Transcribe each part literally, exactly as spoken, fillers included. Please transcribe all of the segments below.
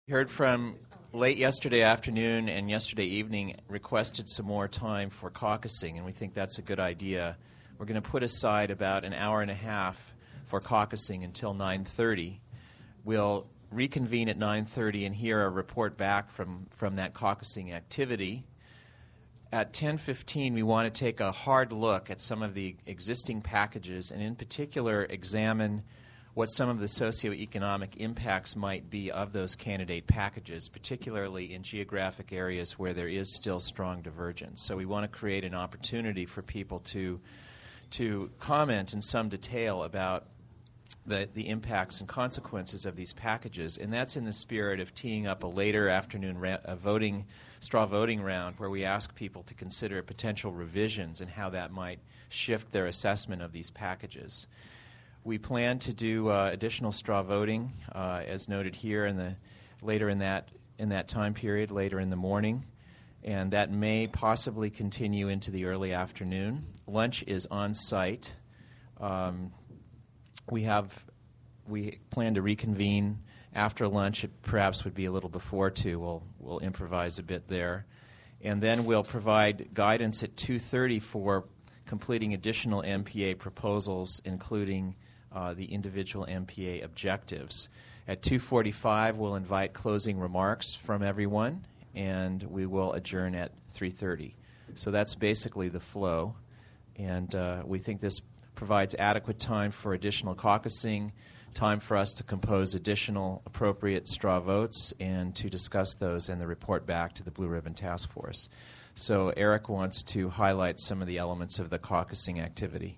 Heard from late yesterday afternoon and yesterday evening requested some more time for caucusing, and we think that's a good idea. We're going to put aside about an hour and a half for caucusing until nine thirty. We'll reconvene at nine thirty and hear a report back from, from that caucusing activity. At ten fifteen, we want to take a hard look at some of the existing packages and in particular examine what some of the socioeconomic impacts might be of those candidate packages, particularly in geographic areas where there is still strong divergence. So we want to create an opportunity for people to, to comment in some detail about the, the impacts and consequences of these packages, and that's in the spirit of teeing up a later afternoon ra- a voting, straw voting round where we ask people to consider potential revisions and how that might shift their assessment of these packages. We plan to do uh, additional straw voting, uh, as noted here, in the later in that in that time period, later in the morning, and that may possibly continue into the early afternoon. Lunch is on site. Um, we have we plan to reconvene after lunch. It perhaps would be a little before two. We'll we'll improvise a bit there, and then we'll provide guidance at two thirty for completing additional M P A proposals, including Uh, the individual M P A objectives. At two forty-five, we'll invite closing remarks from everyone, and we will adjourn at three thirty. So that's basically the flow, and uh, we think this provides adequate time for additional caucusing, time for us to compose additional appropriate straw votes, and to discuss those and the report back to the Blue Ribbon Task Force. So Eric wants to highlight some of the elements of the caucusing activity.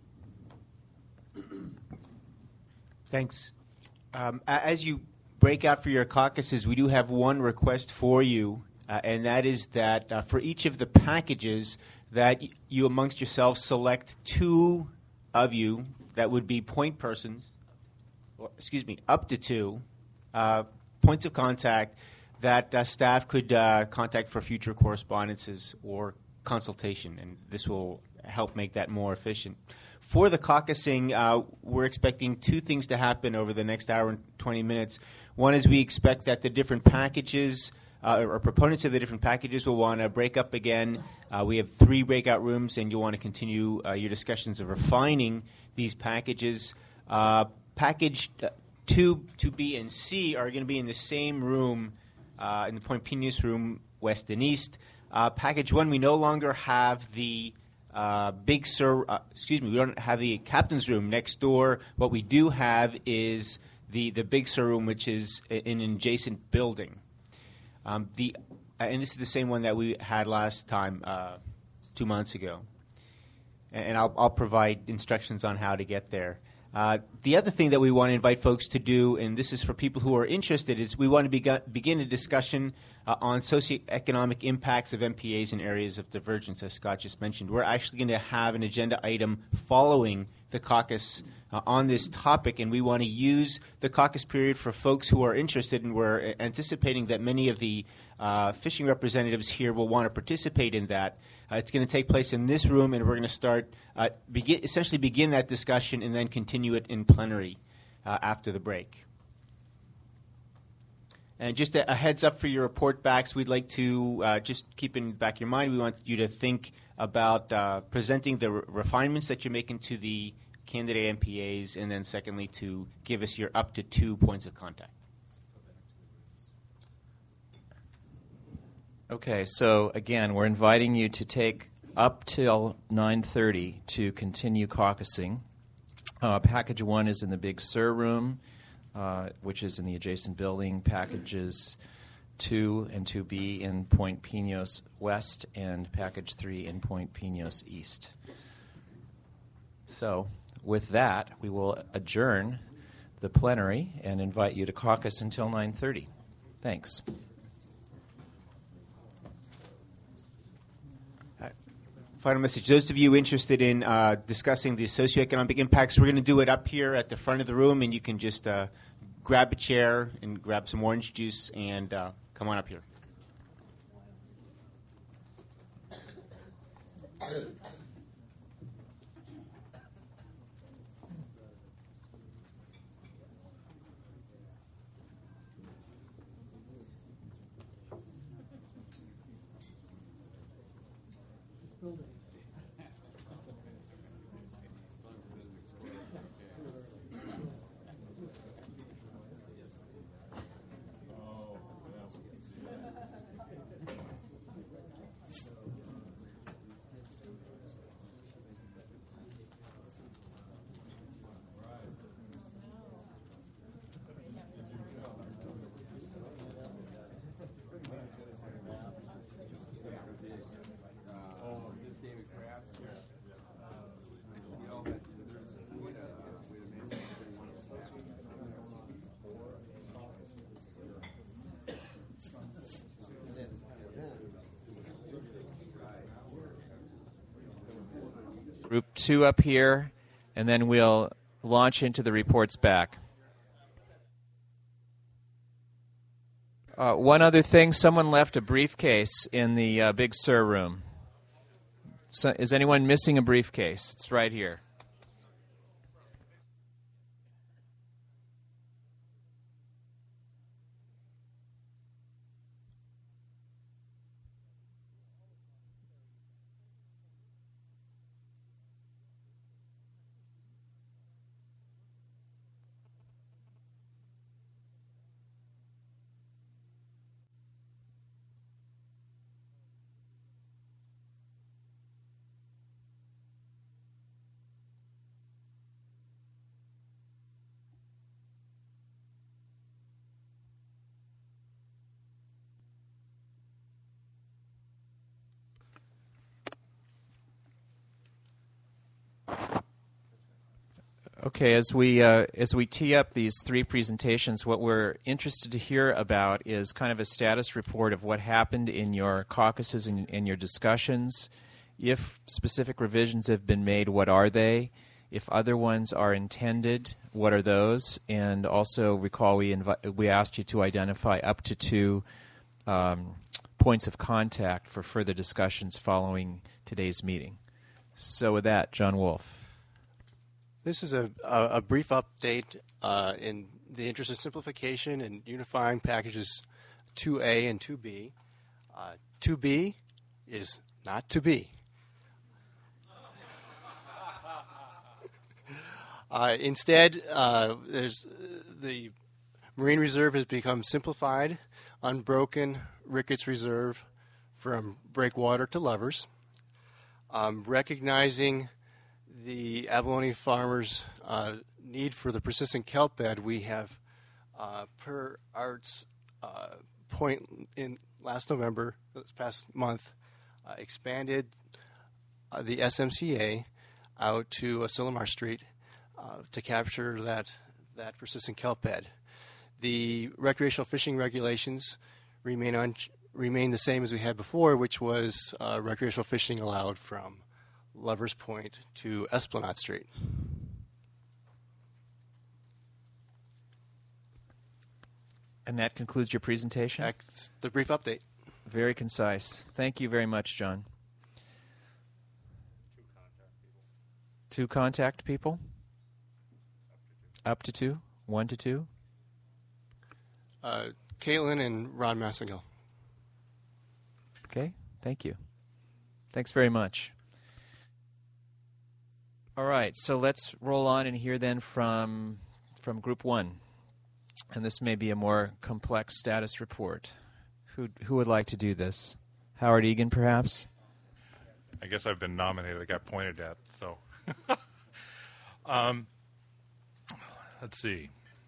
Thanks. Um, as you break out for your caucuses, we do have one request for you, uh, and that is that uh, for each of the packages that y- you amongst yourselves select two of you that would be point persons, or excuse me, up to two uh, points of contact that uh, staff could uh, contact for future correspondences or consultation, and this will help make that more efficient. For the caucusing, uh, we're expecting two things to happen over the next hour and twenty minutes. One is we expect that the different packages, uh, or proponents of the different packages, will want to break up again. Uh, we have three breakout rooms, and you'll want to continue uh, your discussions of refining these packages. Uh, package two, two B, and C are going to be in the same room, uh, in the Point Pinos room, west and east. Uh, package one, we no longer have the Uh, Big Sur, uh, excuse me, we don't have the captain's room next door. What we do have is the, the Big Sur room, which is in an adjacent building. Um, the uh, and this is the same one that we had last time, uh, two months ago. And, and I'll, I'll provide instructions on how to get there. Uh, the other thing that we want to invite folks to do, and this is for people who are interested, is we want to beg- begin a discussion uh, on socioeconomic impacts of M P As in areas of divergence, as Scott just mentioned. We're actually going to have an agenda item following the caucus uh, on this topic, and we want to use the caucus period for folks who are interested, and we're anticipating that many of the uh, fishing representatives here will want to participate in that. Uh, it's going to take place in this room, and we're going to start, uh, begin, essentially begin that discussion and then continue it in plenary uh, after the break. And just a, a heads up for your report backs, we'd like to uh, just keep in the back of your mind, we want you to think about uh, presenting the re- refinements that you're making to the candidate M P As, and then secondly, to give us your up to two points of contact. Okay, so again, we're inviting you to take up till nine thirty to continue caucusing. Uh, package one is in the Big Sur room, uh, which is in the adjacent building. Packages two and two B in Point Pinos West, and package three in Point Pinos East. So with that, we will adjourn the plenary and invite you to caucus until nine thirty. Thanks. Final message. Those of you interested in uh, discussing the socioeconomic impacts, we're going to do it up here at the front of the room, and you can just uh, grab a chair and grab some orange juice and uh, come on up here. Group two up here, and then we'll launch into the reports back. Uh, one other thing, someone left a briefcase in the uh, Big Sur room. So, is anyone missing a briefcase? It's right here. Okay, as we uh, as we tee up these three presentations, what we're interested to hear about is kind of a status report of what happened in your caucuses and in your discussions. If specific revisions have been made, what are they? If other ones are intended, what are those? And also recall we invi- we asked you to identify up to two um, points of contact for further discussions following today's meeting. So with that, John Wolf. This is a, a, a brief update uh, in the interest of simplification and unifying packages two A and two B. Uh, two B is not to be. Uh, instead, uh, there's the Marine Reserve has become simplified, unbroken Ricketts Reserve from breakwater to Lovers, um, recognizing the abalone farmers' uh, need for the persistent kelp bed. We have, uh, per Art's uh, point in last November, this past month, uh, expanded uh, the S M C A out to Asilomar Street uh, to capture that that persistent kelp bed. The recreational fishing regulations remain un- remain the same as we had before, which was uh, recreational fishing allowed from Lovers Point to Esplanade Street. And that concludes your presentation? That's the brief update. Very concise. Thank you very much, John. Two contact people? Up to two? One to two? Uh, Caitlin and Ron Massengill. Okay, thank you. Thanks very much. All right, so let's roll on and hear then from from Group One, and this may be a more complex status report. Who who would like to do this? Howard Egan, perhaps. I guess I've been nominated. I got pointed at. So, um, let's see.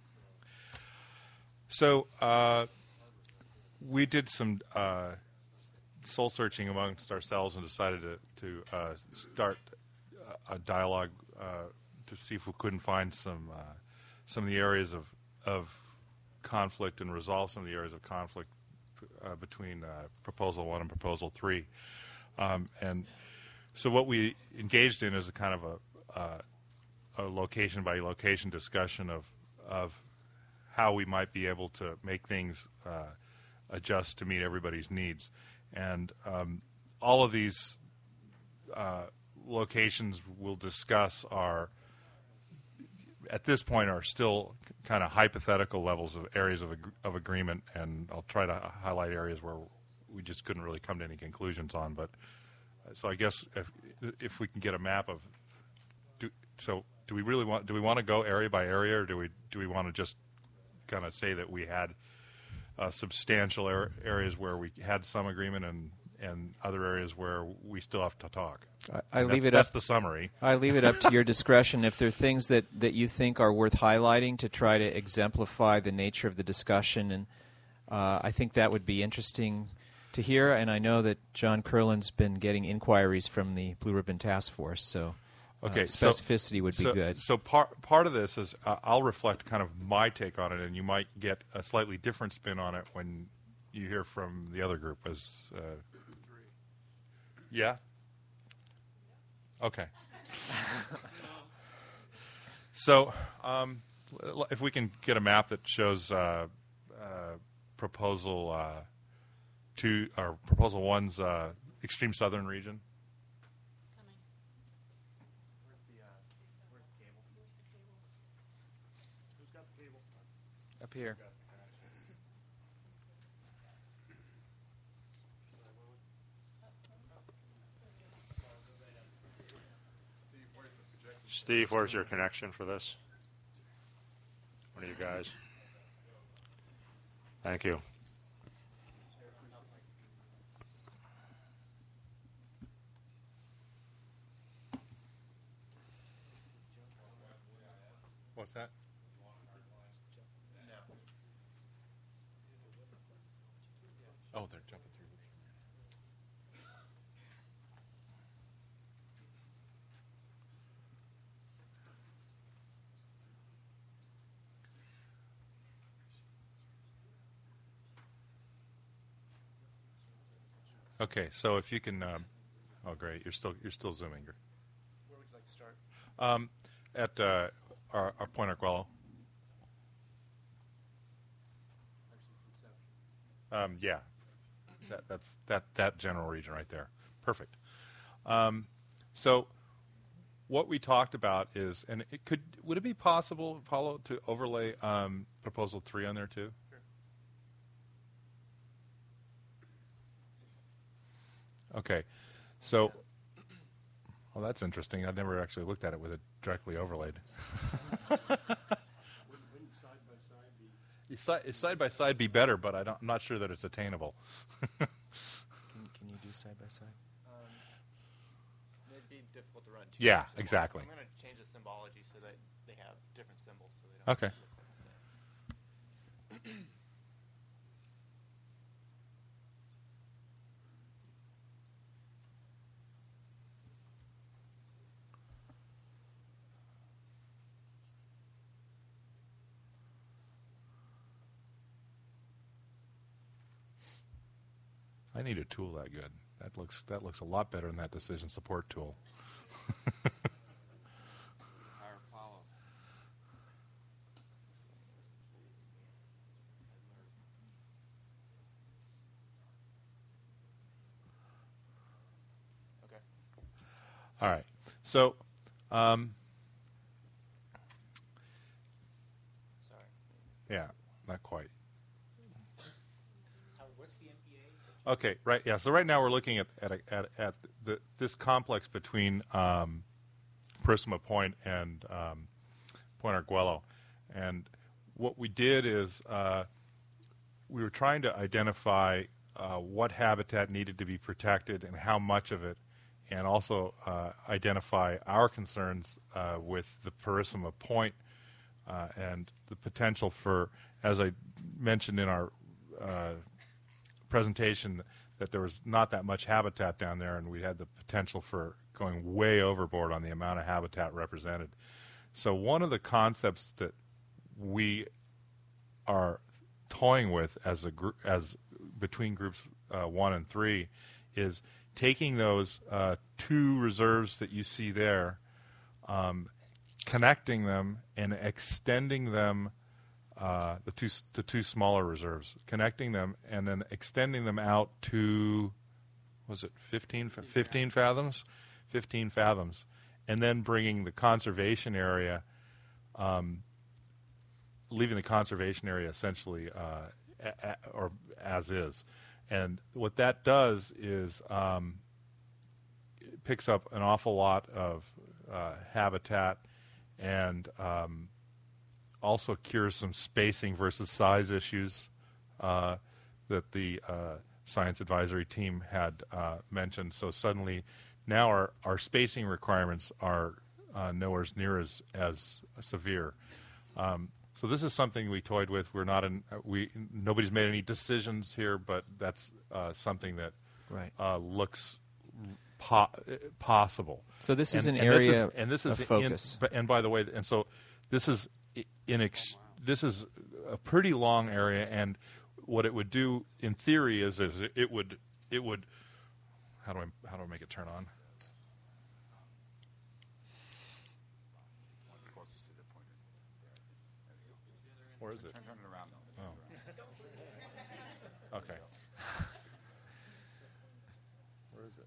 So uh, we did some uh, soul searching amongst ourselves and decided to to uh, start a dialogue uh, to see if we couldn't find some uh, some of the areas of of conflict and resolve some of the areas of conflict uh, between uh, Proposal One and Proposal Three. Um, and so what we engaged in is a kind of a, uh, a location by location discussion of of how we might be able to make things uh, adjust to meet everybody's needs. And um, all of these uh, locations we'll discuss are, at this point, are still kind of hypothetical levels of areas of, ag- of agreement, and I'll try to highlight areas where we just couldn't really come to any conclusions on. But so I guess if if we can get a map of, do, so do we really want? Do we want to go area by area, or do we do we want to just kind of say that we had uh, substantial er- areas where we had some agreement and and other areas where we still have to talk? I, I leave that's, it that's up. the summary. I leave it up to your discretion. If there are things that, that you think are worth highlighting to try to exemplify the nature of the discussion, and uh, I think that would be interesting to hear. And I know that John Curlin's been getting inquiries from the Blue Ribbon Task Force, so uh, Okay, so- specificity would be so, good. So part part of this is uh, I'll reflect kind of my take on it, and you might get a slightly different spin on it when you hear from the other group. As uh, yeah, okay. So um, l- if we can get a map that shows uh, uh, proposal uh, two or proposal one's uh, extreme southern region. Up here. Steve, where's your connection for this? One of you guys. Thank you. What's that? Oh, they're jumping through. Okay, so if you can, um, oh great, you're still you're still zooming. Where would you like to start? Um, at uh, our, our Point Arguello. Um, yeah, that, that's that that general region right there. Perfect. Um, so what we talked about is, and it could would it be possible, Paulo, to overlay um, proposal three on there too? Sure. Okay, so well, that's interesting. I've never actually looked at it with it directly overlaid. Side, side by side be better, but I don't, I'm not sure that it's attainable. Can, can you do side by side? Um, it'd be difficult to run two. Yeah, symbols. exactly. I'm going to change the symbology so that they have different symbols. So they don't Okay. look the same. I need a tool that good. That looks that looks a lot better than that decision support tool. Okay. All right. So, um, Sorry. yeah, not quite. Howard, what's the M P A? Okay, right. Yeah. So right now we're looking at at a, at, at the, this complex between um, Purisima Point and um, Point Arguello, and what we did is uh, we were trying to identify uh, what habitat needed to be protected and how much of it, and also uh, identify our concerns uh, with the Purisima Point uh, and the potential for, as I mentioned in our uh, presentation, that there was not that much habitat down there, and we had the potential for going way overboard on the amount of habitat represented. So one of the concepts that we are toying with as a group, as between groups uh, one and three, is taking those uh, two reserves that you see there, um, connecting them and extending them. Uh, the two the two smaller reserves, connecting them and then extending them out to, was it fifteen, fifteen fathoms, fifteen fathoms, and then bringing the conservation area, um, leaving the conservation area essentially uh, a, a, or as is, and what that does is um, picks up an awful lot of uh, habitat, and um, also cures some spacing versus size issues uh, that the uh, science advisory team had uh, mentioned. So suddenly, now our, our spacing requirements are uh, nowhere near as as severe. Um, so this is something we toyed with. We're not in. We nobody's made any decisions here, but that's uh, something that Right. uh, looks po- possible. So this is And- an and this area is- and this is of in- focus. but- and by the way, and so this is i- in ex- this is a pretty long area, and what it would do in theory is, is it- it would it would how do I how do I make it turn on? Where is it? Oh. Okay. Where is it?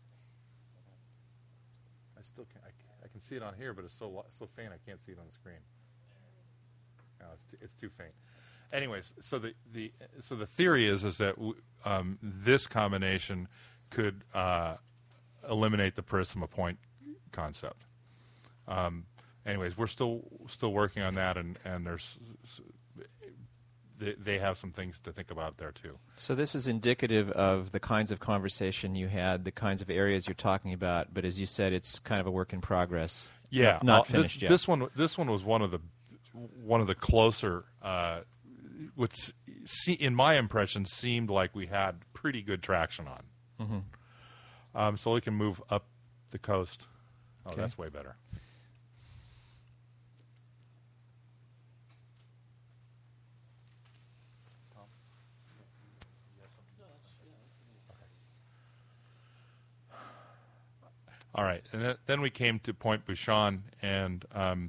I still can I, ca- I can see it on here, but it's so lo- so faint I can't see it on the screen. No, it's too, it's too faint. Anyways, so the, the so the theory is is that w- um, this combination could uh, eliminate the Prisma point concept. Um, anyways, we're still still working on that, and and there's they, they have some things to think about there too. So this is indicative of the kinds of conversation you had, the kinds of areas you're talking about. But as you said, it's kind of a work in progress. Yeah, not, not well, finished this, yet. This one, this one was one of the one of the closer. Uh, what's see, in my impression seemed like we had pretty good traction on. Mm-hmm. Um, so we can move up the coast. Oh, Okay. that's way better. All right, and th- then we came to Point Bouchon, and um,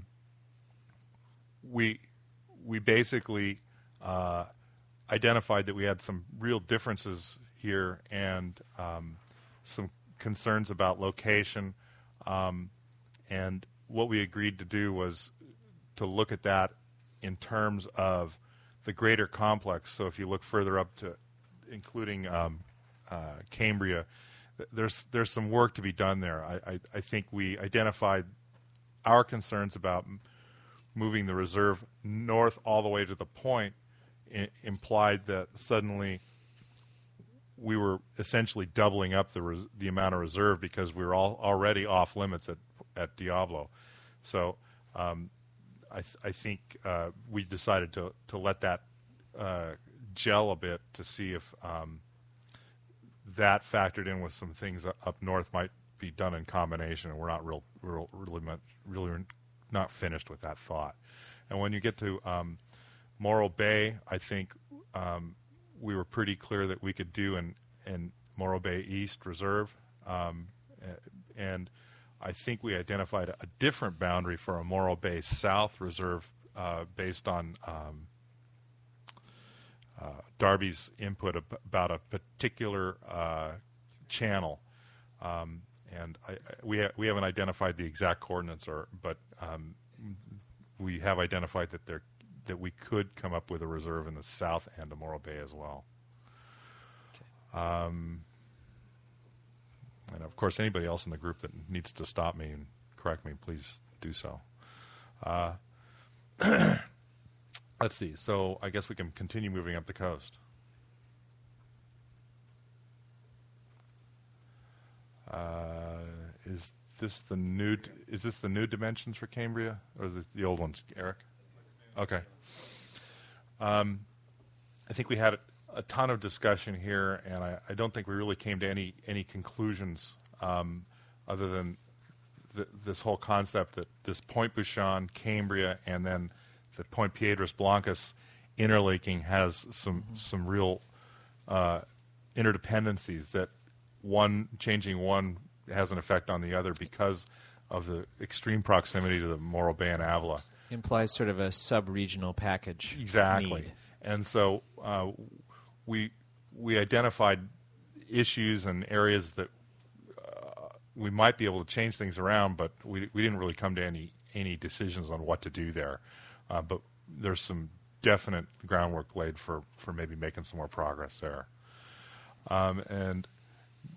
we we basically uh, identified that we had some real differences here and um, some concerns about location. Um, and what we agreed to do was to look at that in terms of the greater complex. So if you look further up to including um, uh, Cambria, th- there's there's some work to be done there. I, I, I think we identified our concerns about m- moving the reserve north all the way to the point I- implied that suddenly we were essentially doubling up the res- the amount of reserve because we were all already off limits at at Diablo. So um, I, th- I think uh, we decided to to let that uh, gel a bit to see if um, that factored in with some things u- up north might be done in combination, and we're not real, real really much, really not finished with that thought. And when you get to um, Morro Bay, I think um, we were pretty clear that we could do in, in Morro Bay East Reserve, um, a- and I think we identified a, a different boundary for a Morro Bay South Reserve uh, based on um, uh, Darby's input ab- about a particular uh, channel, um, and I, I, we ha- we haven't identified the exact coordinates, or but um, we have identified that there that we could come up with a reserve in the south end of Morro Bay as well. Um, and of course, anybody else in the group that needs to stop me and correct me, please do so. Uh, let's see. So I guess we can continue moving up the coast. Uh, is this the new? D- is this the new dimensions for Cambria, or is it the old ones, Eric? Okay. Um, I think we had a, a ton of discussion here, and I, I don't think we really came to any any conclusions um, other than th- this whole concept that this Point Bouchon, Cambria, and then the Point Piedras Blancas interlaking has some mm-hmm. some real uh, interdependencies, that one changing one has an effect on the other because of the extreme proximity to the Morro Bay and Avila. Implies sort of a sub-regional package. Exactly. Need. And so uh, we we identified issues and areas that uh, we might be able to change things around, but we we didn't really come to any any decisions on what to do there. Uh, but there's some definite groundwork laid for, for maybe making some more progress there. Um, and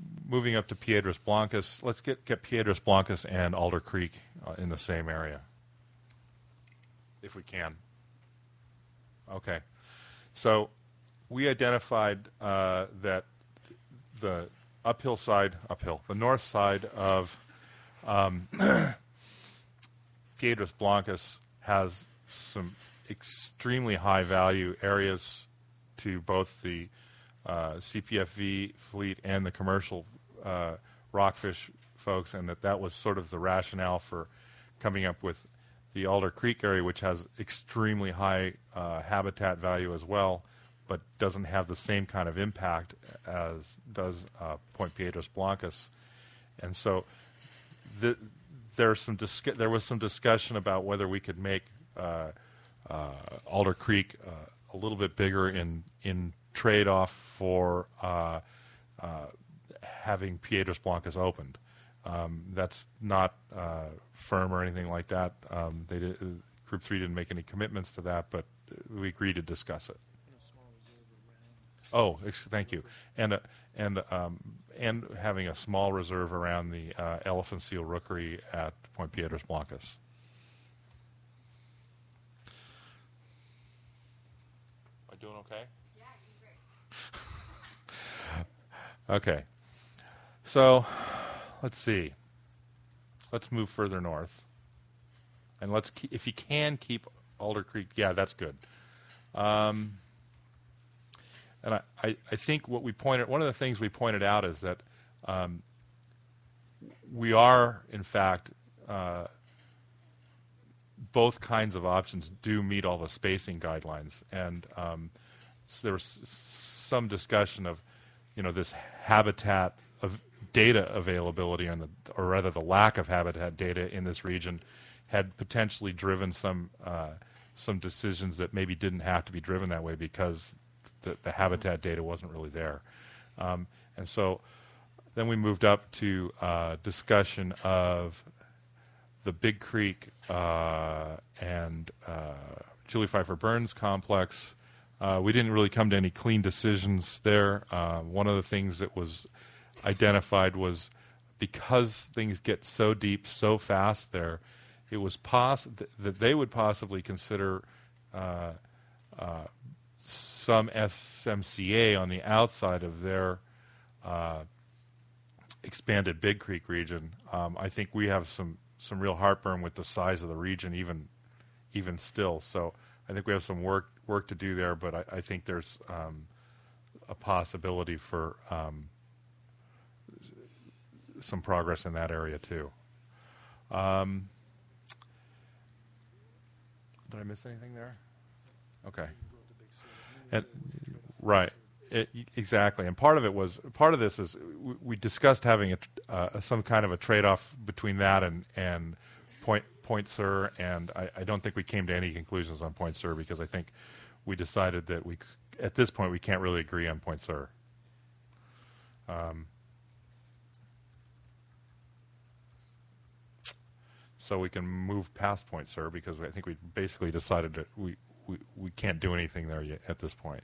moving up to Piedras Blancas, let's get, get Piedras Blancas and Alder Creek uh, in the same area, if we can. Okay. So we identified uh, that the uphill side, uphill, the north side of um, Piedras Blancas has some extremely high value areas to both the uh, C P F V fleet and the commercial uh, rockfish folks, and that that was sort of the rationale for coming up with the Alder Creek area, which has extremely high uh, habitat value as well, but doesn't have the same kind of impact as does uh, Point Piedras Blancas. And so the, there's some discu- there was some discussion about whether we could make uh, uh, Alder Creek uh, a little bit bigger in in trade-off for uh, uh, having Piedras Blancas opened. Um, that's not uh, firm or anything like that. Um, they did, uh, Group Three didn't make any commitments to that, but we agreed to discuss it. Oh, ex- thank you. And uh, and um, and having a small reserve around the uh, elephant seal rookery at Point Piedras Blancas. Am I doing okay? Yeah, you're great. Okay. So, let's see. Let's move further north, and let's keep, if you can keep Alder Creek. Yeah, that's good. Um, and I, I, I think what we pointed, one of the things we pointed out is that um, we are, in fact, uh, both kinds of options do meet all the spacing guidelines, and um, so there was some discussion of, you know, this habitat of data availability, on the, or rather the lack of habitat data in this region, had potentially driven some uh, some decisions that maybe didn't have to be driven that way because the, the habitat data wasn't really there. Um, and so then we moved up to uh, discussion of the Big Creek uh, and uh, Julie Pfeiffer Burns complex. Uh, we didn't really come to any clean decisions there. Uh, one of the things that was identified was because things get so deep so fast there, it was poss- th- that they would possibly consider uh, uh, some S M C A on the outside of their uh, expanded Big Creek region. Um, I think we have some, some real heartburn with the size of the region even even still. So I think we have some work work to do there, but I, I think there's um, a possibility for um, some progress in that area too. Um, did I miss anything there? Okay. And, right. It, exactly. And part of it was part of this is we, we discussed having a, uh, some kind of a trade-off between that and and Point Point Sur, and I, I don't think we came to any conclusions on Point Sur because I think we decided that we at this point we can't really agree on Point Sur. Um, So we can move past Point Sur because I think we basically decided that we, we, we can't do anything there yet at this point.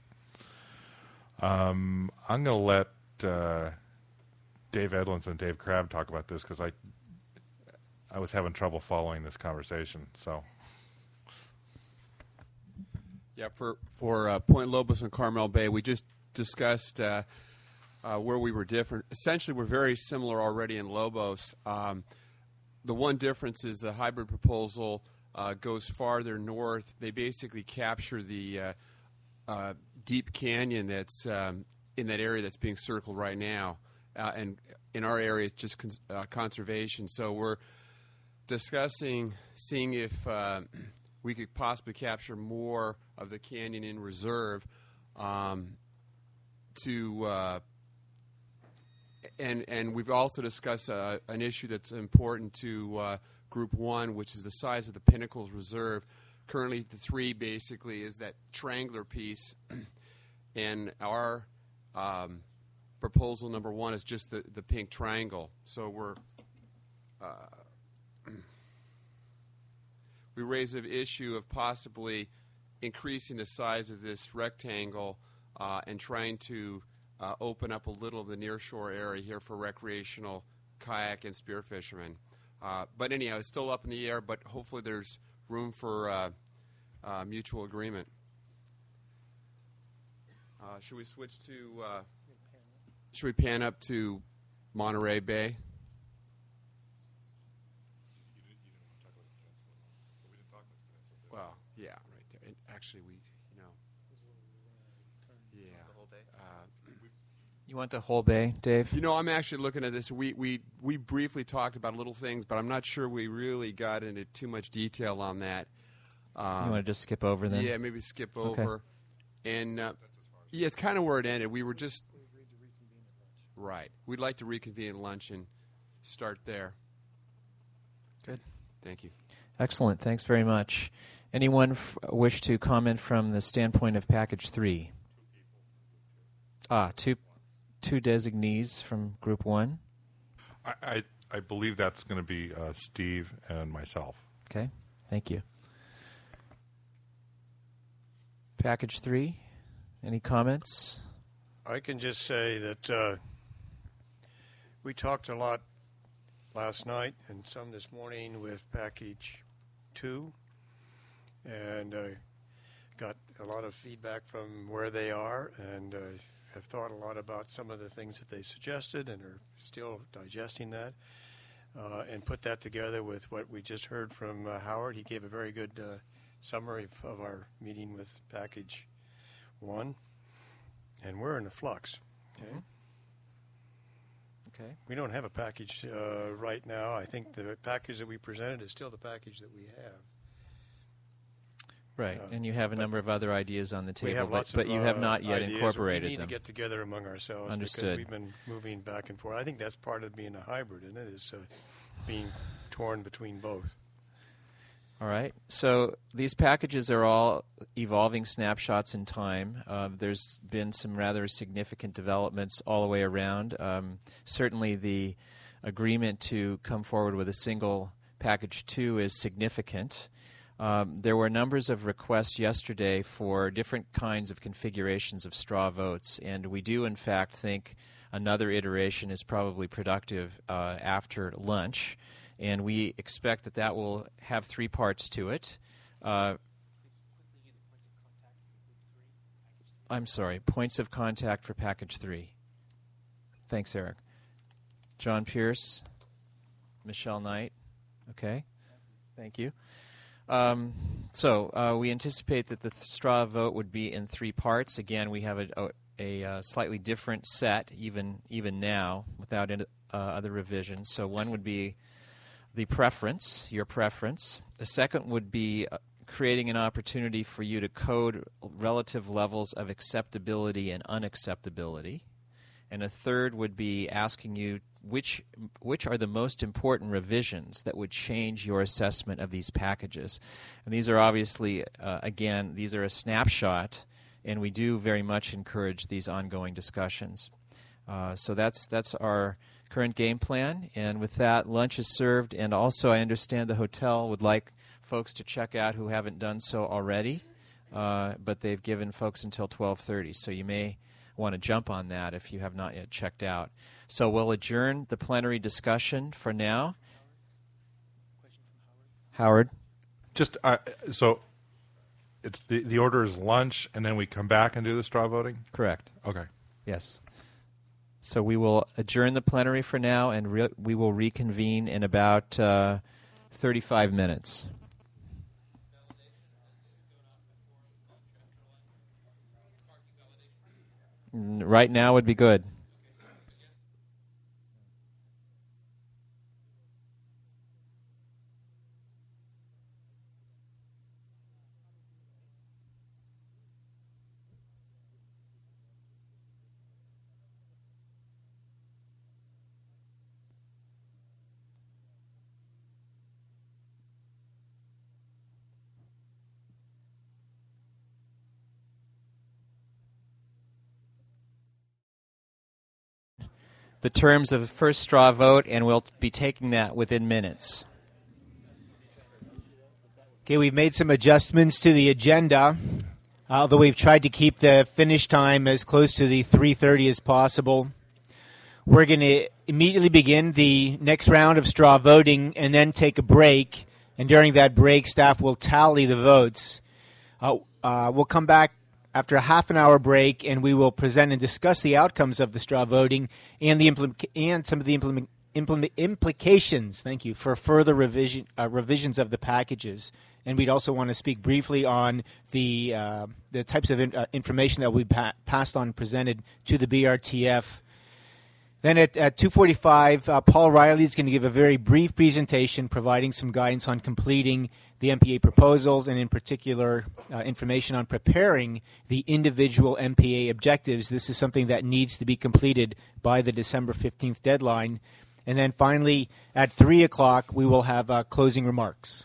Um, I'm going to let uh, Dave Edlins and Dave Crabb talk about this because I I was having trouble following this conversation. So yeah, for for uh, Point Lobos and Carmel Bay, we just discussed uh, uh, where we were different. Essentially, we're very similar already in Lobos. Um, The one difference is the hybrid proposal uh, goes farther north. They basically capture the uh, uh, deep canyon that's um, in that area that's being circled right now. Uh, and in our area, it's just cons- uh, conservation. So we're discussing seeing if uh, we could possibly capture more of the canyon in reserve um, to uh, And and we've also discussed uh, an issue that's important to uh, Group One, which is the size of the Pinnacles Reserve. Currently, the three basically is that triangular piece, and our um, proposal number one is just the, the pink triangle. So we're uh, we raise the issue of possibly increasing the size of this rectangle uh, and trying to uh, open up a little of the nearshore area here for recreational kayak and spear fishermen. Uh, but anyhow, it's still up in the air, but hopefully there's room for uh, uh, mutual agreement. Uh, should we switch to, uh, should we pan up to Monterey Bay? Well, yeah, right there. And actually, we, you know, yeah. Uh, You want the whole bay, Dave? You know, I'm actually looking at this. We, we, we briefly talked about little things, but I'm not sure we really got into too much detail on that. Um, You want to just skip over then? Yeah, maybe skip Okay. over. And, uh, yeah, it's kind of where it ended. We were just... Right. We'd like to reconvene at lunch and start there. Good. Thank you. Excellent. Thanks very much. Anyone f- wish to comment from the standpoint of package three? Ah, two, two designees from group one. I, I, I believe that's going to be uh, Steve and myself. Okay. Thank you. Package three. Any comments? I can just say that uh, we talked a lot last night and some this morning with package two, and I uh, got a lot of feedback from where they are, and uh, have thought a lot about some of the things that they suggested and are still digesting that, uh, and put that together with what we just heard from uh, Howard. He gave a very good uh, summary of, of our meeting with package one, and we're in a flux. Okay. Okay. We don't have a package uh, right now. I think the package that we presented is still the package that we have. Right, Uh, and you have a but number of other ideas on the table, We have but, lots but of, you have uh, not yet ideas. incorporated We need them. to get together among ourselves. Understood. Because we've been moving back and forth. I think that's part of being a hybrid, isn't it? Is uh, being torn between both. All right. So these packages are all evolving snapshots in time. Uh, there's been some rather significant developments all the way around. Um, certainly the agreement to come forward with a single package two is significant. Um, there were numbers of requests yesterday for different kinds of configurations of straw votes, and we do in fact think another iteration is probably productive uh, after lunch. And we expect that that will have three parts to it. Uh, I'm sorry, points of contact for package three. Thanks, Eric. John Pierce, Michelle Knight. Okay, thank you. Um, so uh, we anticipate that the th- straw vote would be in three parts. Again, we have a, a, a uh, slightly different set even even now without in, uh, other revisions. So one would be the preference, your preference. The second would be uh, creating an opportunity for you to code relative levels of acceptability and unacceptability. And a third would be asking you which which are the most important revisions that would change your assessment of these packages. And these are obviously, uh, again, these are a snapshot, and we do very much encourage these ongoing discussions. Uh, so that's that's our current game plan, and with that, lunch is served, and also I understand the hotel would like folks to check out who haven't done so already, uh, but they've given folks until twelve thirty, so you may want to jump on that if you have not yet checked out. So we'll adjourn the plenary discussion for now. Howard? Just uh, so it's the the order is lunch, and then we come back and do the straw voting. Correct. Okay. Yes. So we will adjourn the plenary for now, and re- we will reconvene in about uh, thirty-five minutes. N- Right now would be good. The terms of the first straw vote, and we'll be taking that within minutes. Okay, we've made some adjustments to the agenda. although we've tried to keep the finish time as close to the three thirty as possible. We're going to immediately begin the next round of straw voting and then take a break. And during that break, staff will tally the votes. Uh, uh, we'll come back after a half an hour break, and we will present and discuss the outcomes of the straw voting and the implement and some of the implement, implement implications. Thank you for further revision uh, revisions of the packages. And we'd also want to speak briefly on the uh, the types of in, uh, information that we pa- passed on and presented to the B R T F. Then at, at two forty-five, uh, Paul Riley is going to give a very brief presentation providing some guidance on completing the M P A proposals and in particular uh, information on preparing the individual M P A objectives. This is something that needs to be completed by the December fifteenth deadline. And then finally at three o'clock, we will have uh, closing remarks.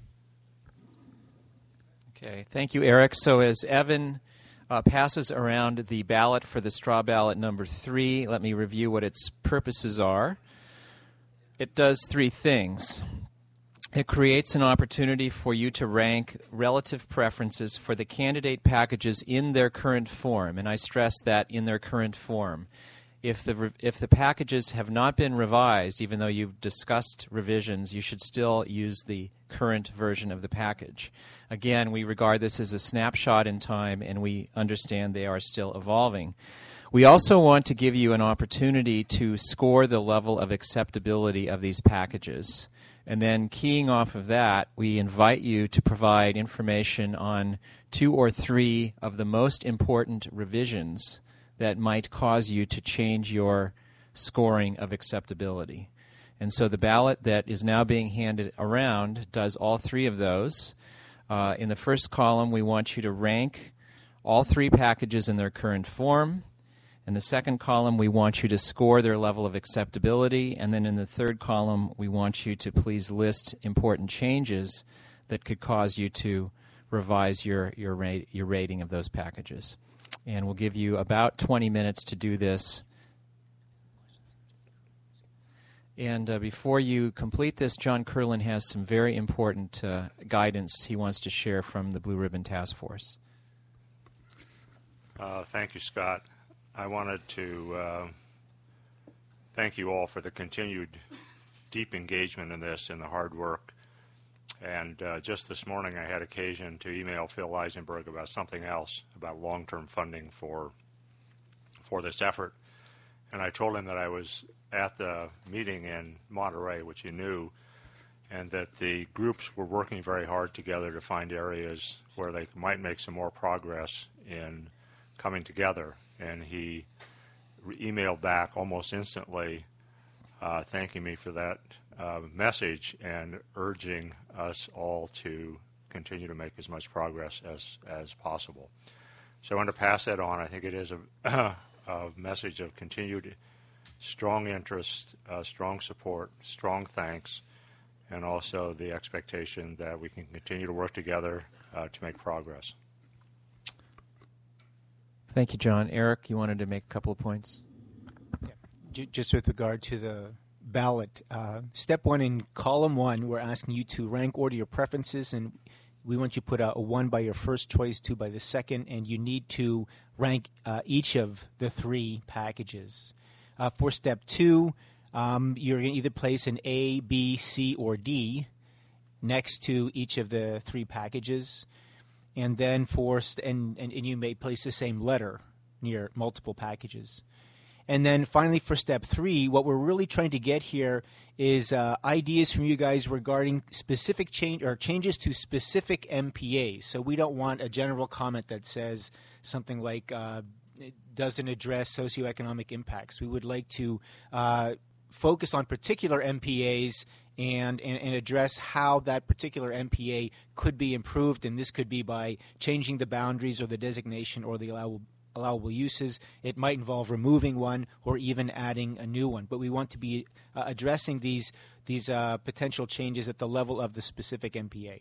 Okay, thank you, Eric. So as Evan Uh, passes around the ballot for the straw ballot number three, let me review what its purposes are. It does three things. It creates an opportunity for you to rank relative preferences for the candidate packages in their current form, and I stress that in their current form. If the, re- if the packages have not been revised, even though you've discussed revisions, you should still use the current version of the package. Again, we regard this as a snapshot in time, and we understand they are still evolving. We also want to give you an opportunity to score the level of acceptability of these packages. And then keying off of that, we invite you to provide information on two or three of the most important revisions that might cause you to change your scoring of acceptability. And so the ballot that is now being handed around does all three of those. Uh, in the first column, we want you to rank all three packages in their current form. In the second column, we want you to score their level of acceptability. And then in the third column, we want you to please list important changes that could cause you to revise your, your, rate, your rating of those packages. And we'll give you about twenty minutes to do this. And uh, before you complete this, John Curlin has some very important uh, guidance he wants to share from the Blue Ribbon Task Force. Uh, thank you, Scott. I wanted to uh, thank you all for the continued deep engagement in this and the hard work. And uh, just this morning I had occasion to email Phil Eisenberg about something else, about long-term funding for for this effort. And I told him that I was at the meeting in Monterey, which he knew, and that the groups were working very hard together to find areas where they might make some more progress in coming together. And he re- emailed back almost instantly uh, thanking me for that uh, message and urging us all to continue to make as much progress as, as possible. So I want to pass that on. I think it is a, a message of continued strong interest, uh, strong support, strong thanks, and also the expectation that we can continue to work together uh, to make progress. Thank you, John. Eric, you wanted to make a couple of points? Yeah. Just with regard to the ballot, uh, step one in column one, we're asking you to rank order your preferences, and we want you to put a, a one by your first choice, two by the second, and you need to rank uh, each of the three packages. Uh, for step two, um, you're going to either place an A, B, C, or D next to each of the three packages. And then for st- and, and, and you may place the same letter near multiple packages. And then finally for step three, what we're really trying to get here is uh, ideas from you guys regarding specific change or changes to specific M P As. So we don't want a general comment that says something like uh, it doesn't address socioeconomic impacts. We would like to uh, focus on particular M P As and, and, and address how that particular M P A could be improved, and this could be by changing the boundaries or the designation or the allowable, allowable uses. It might involve removing one or even adding a new one, but we want to be uh, addressing these, these uh, potential changes at the level of the specific M P A.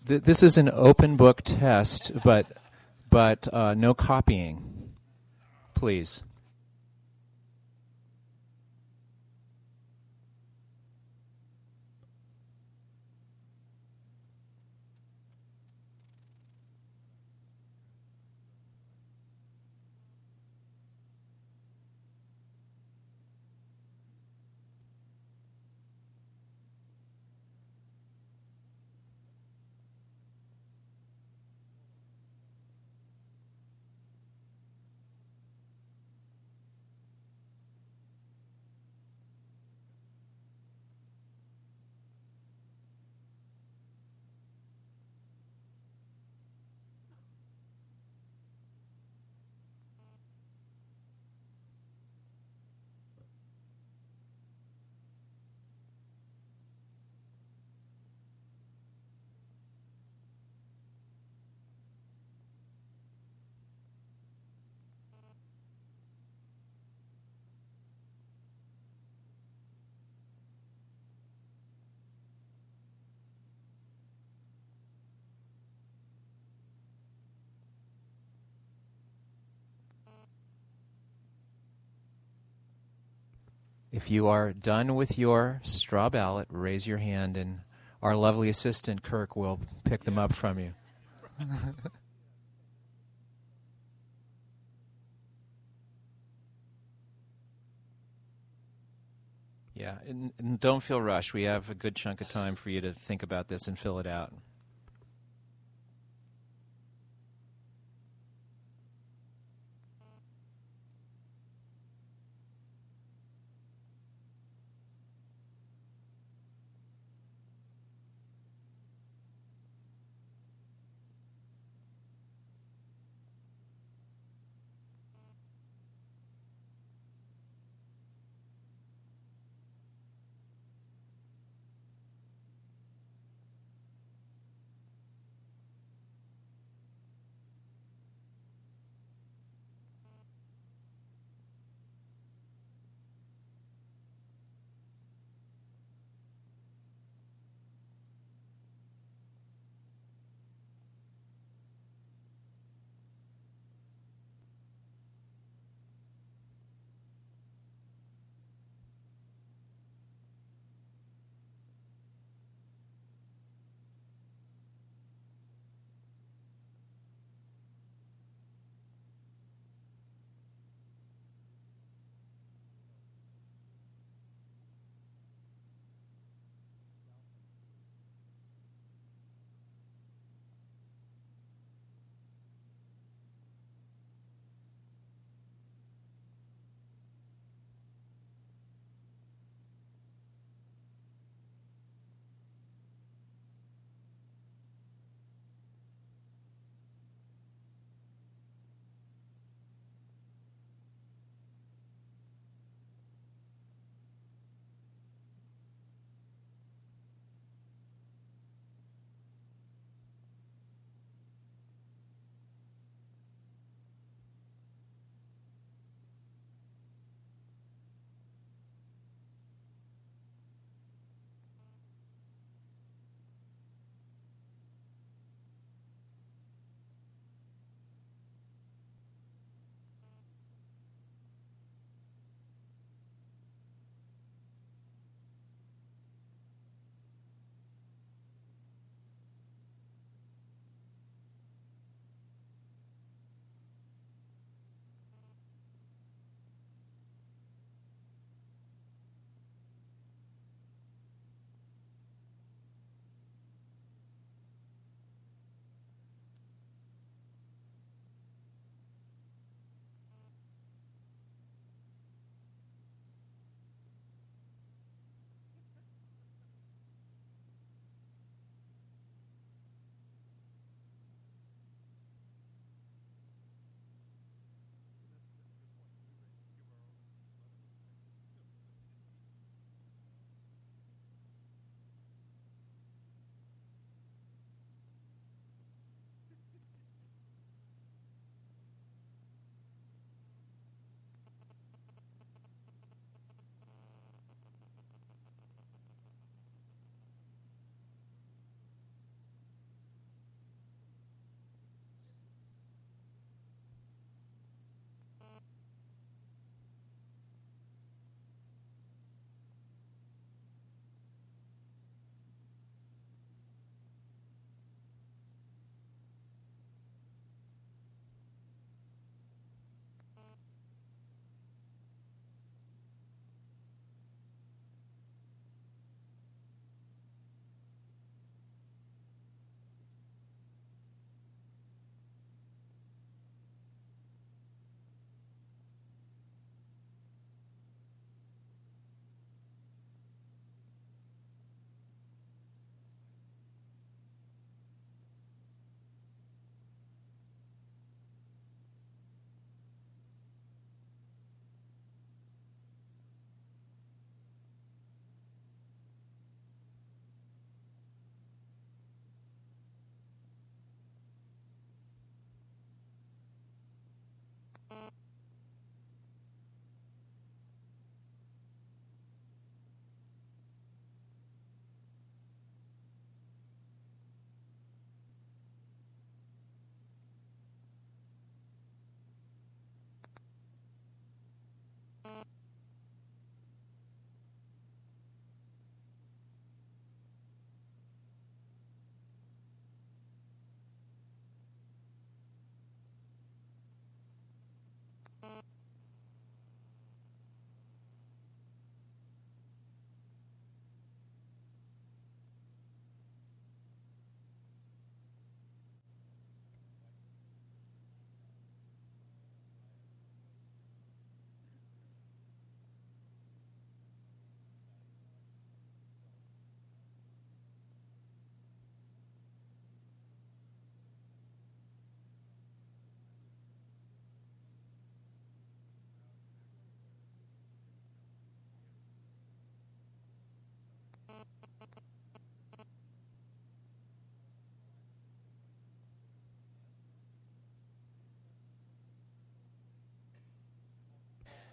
th- this is an open book test, but but uh, no copying, please. If you are done with your straw ballot, raise your hand, and our lovely assistant, Kirk, will pick them up from you. Yeah, and, and don't feel rushed. We have a good chunk of time for you to think about this and fill it out.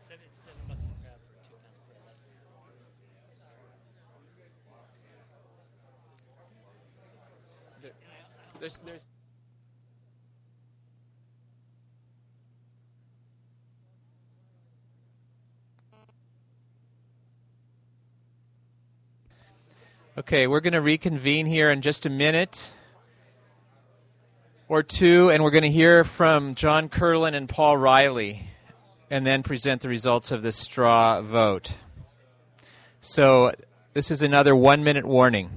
Seven, it's seven bucks a crab for a two pound crab. There's, there's Okay, we're going to reconvene here in just a minute or two, and we're going to hear from John Curlin and Paul Riley, and then present the results of the straw vote. So this is another one-minute warning.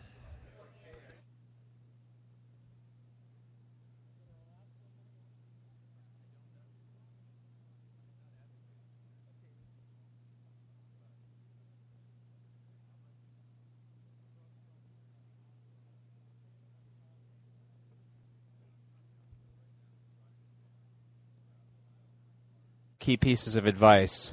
Key pieces of advice.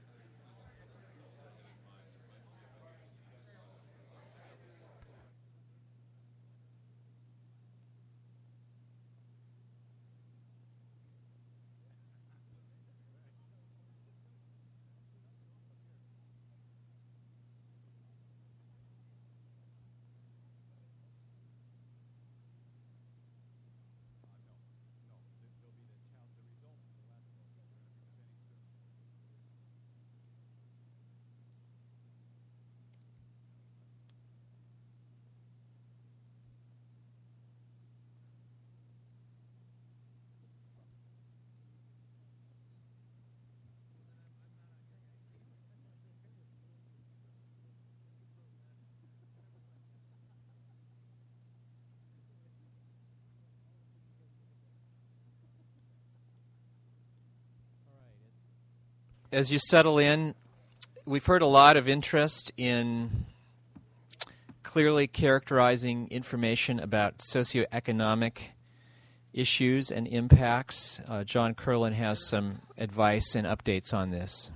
As you settle in, we've heard a lot of interest in clearly characterizing information about socioeconomic issues and impacts. Uh, John Curlin has some advice and updates on this.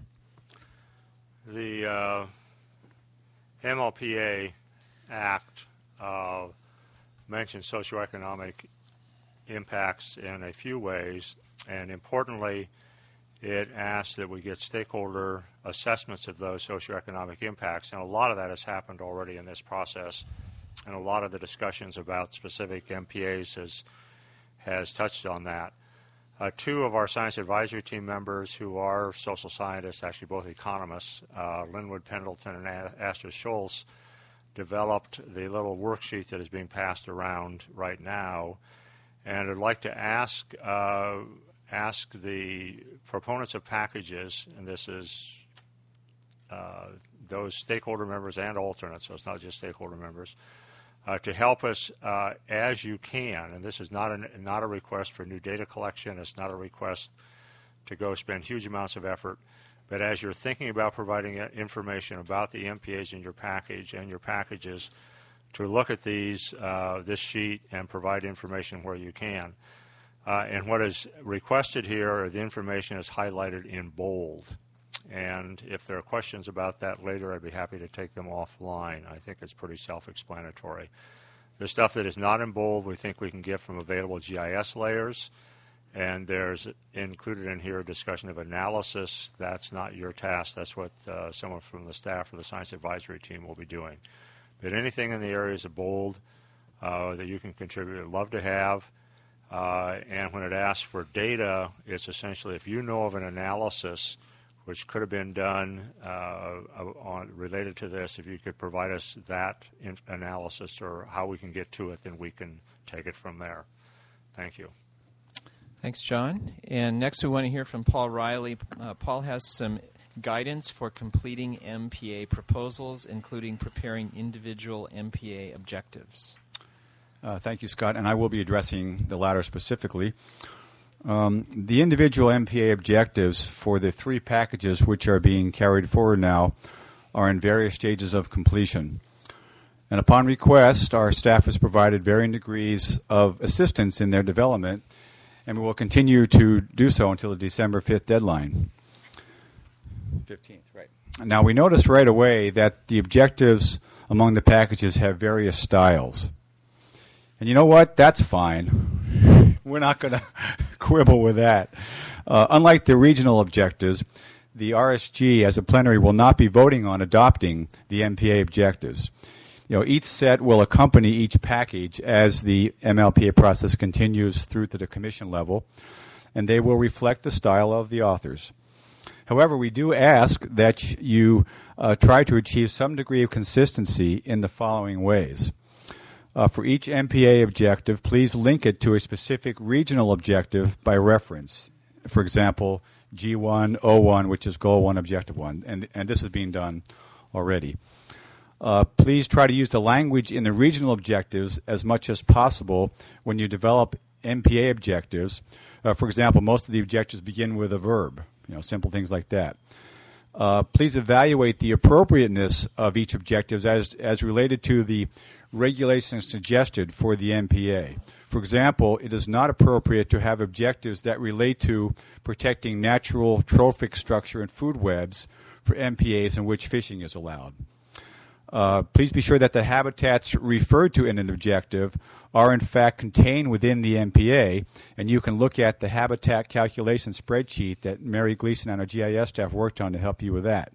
The uh, M L P A Act uh, mentions socioeconomic impacts in a few ways, and importantly, it asks that we get stakeholder assessments of those socioeconomic impacts, and a lot of that has happened already in this process, and a lot of the discussions about specific M P As has, has touched on that. Uh, two of our science advisory team members who are social scientists, actually both economists, uh, Linwood Pendleton and a- Astrid Schultz, developed the little worksheet that is being passed around right now, and I'd like to ask uh, ask the proponents of packages, and this is uh, those stakeholder members and alternates, so it's not just stakeholder members, uh, to help us uh, as you can. And this is not, an, not a request for new data collection. It's not a request to go spend huge amounts of effort. But as you're thinking about providing information about the M P As in your package and your packages, to look at these, uh, this sheet and provide information where you can. Uh, and what is requested here, the information is highlighted in bold. And if there are questions about that later, I'd be happy to take them offline. I think it's pretty self-explanatory. The stuff that is not in bold, we think we can get from available G I S layers. And there's included in here a discussion of analysis. That's not your task. That's what uh, someone from the staff or the science advisory team will be doing. But anything in the areas of bold uh, that you can contribute, I'd love to have. Uh, and when it asks for data, it's essentially if you know of an analysis which could have been done uh, on, related to this, if you could provide us that in analysis or how we can get to it, then we can take it from there. Thank you. Thanks, John. And next we want to hear from Paul Riley. Uh, Paul has some guidance for completing M P A proposals, including preparing individual M P A objectives. Uh, thank you, Scott, and I will be addressing the latter specifically. Um, the individual M P A objectives for the three packages which are being carried forward now are in various stages of completion. And upon request, our staff has provided varying degrees of assistance in their development, and we will continue to do so until the December fifth deadline. fifteenth, right. Now, we noticed right away that the objectives among the packages have various styles. And you know what? That's fine. We're not going to quibble with that. Uh, unlike the regional objectives, the R S G as a plenary will not be voting on adopting the M P A objectives. You know, each set will accompany each package as the M L P A process continues through to the commission level, and they will reflect the style of the authors. However, we do ask that you uh, try to achieve some degree of consistency in the following ways. Uh, for each M P A objective, please link it to a specific regional objective by reference. For example, G one, O one, which is Goal one, Objective one, and, and this is being done already. Uh, please try to use the language in the regional objectives as much as possible when you develop M P A objectives. Uh, for example, most of the objectives begin with a verb, you know, simple things like that. Uh, please evaluate the appropriateness of each objective as, as related to the regulations suggested for the M P A. For example, it is not appropriate to have objectives that relate to protecting natural trophic structure and food webs for M P As in which fishing is allowed. Uh, please be sure that the habitats referred to in an objective are in fact contained within the M P A, and you can look at the habitat calculation spreadsheet that Mary Gleason and our G I S staff worked on to help you with that.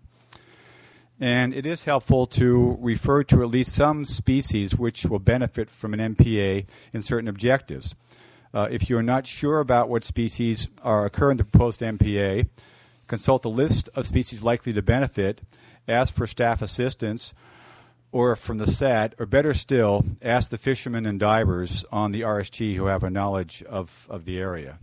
And it is helpful to refer to at least some species which will benefit from an M P A in certain objectives. Uh, if you are not sure about what species are occur in the proposed M P A, consult the list of species likely to benefit, ask for staff assistance, or from the S A T, or better still, ask the fishermen and divers on the R S G who have a knowledge of, of the area.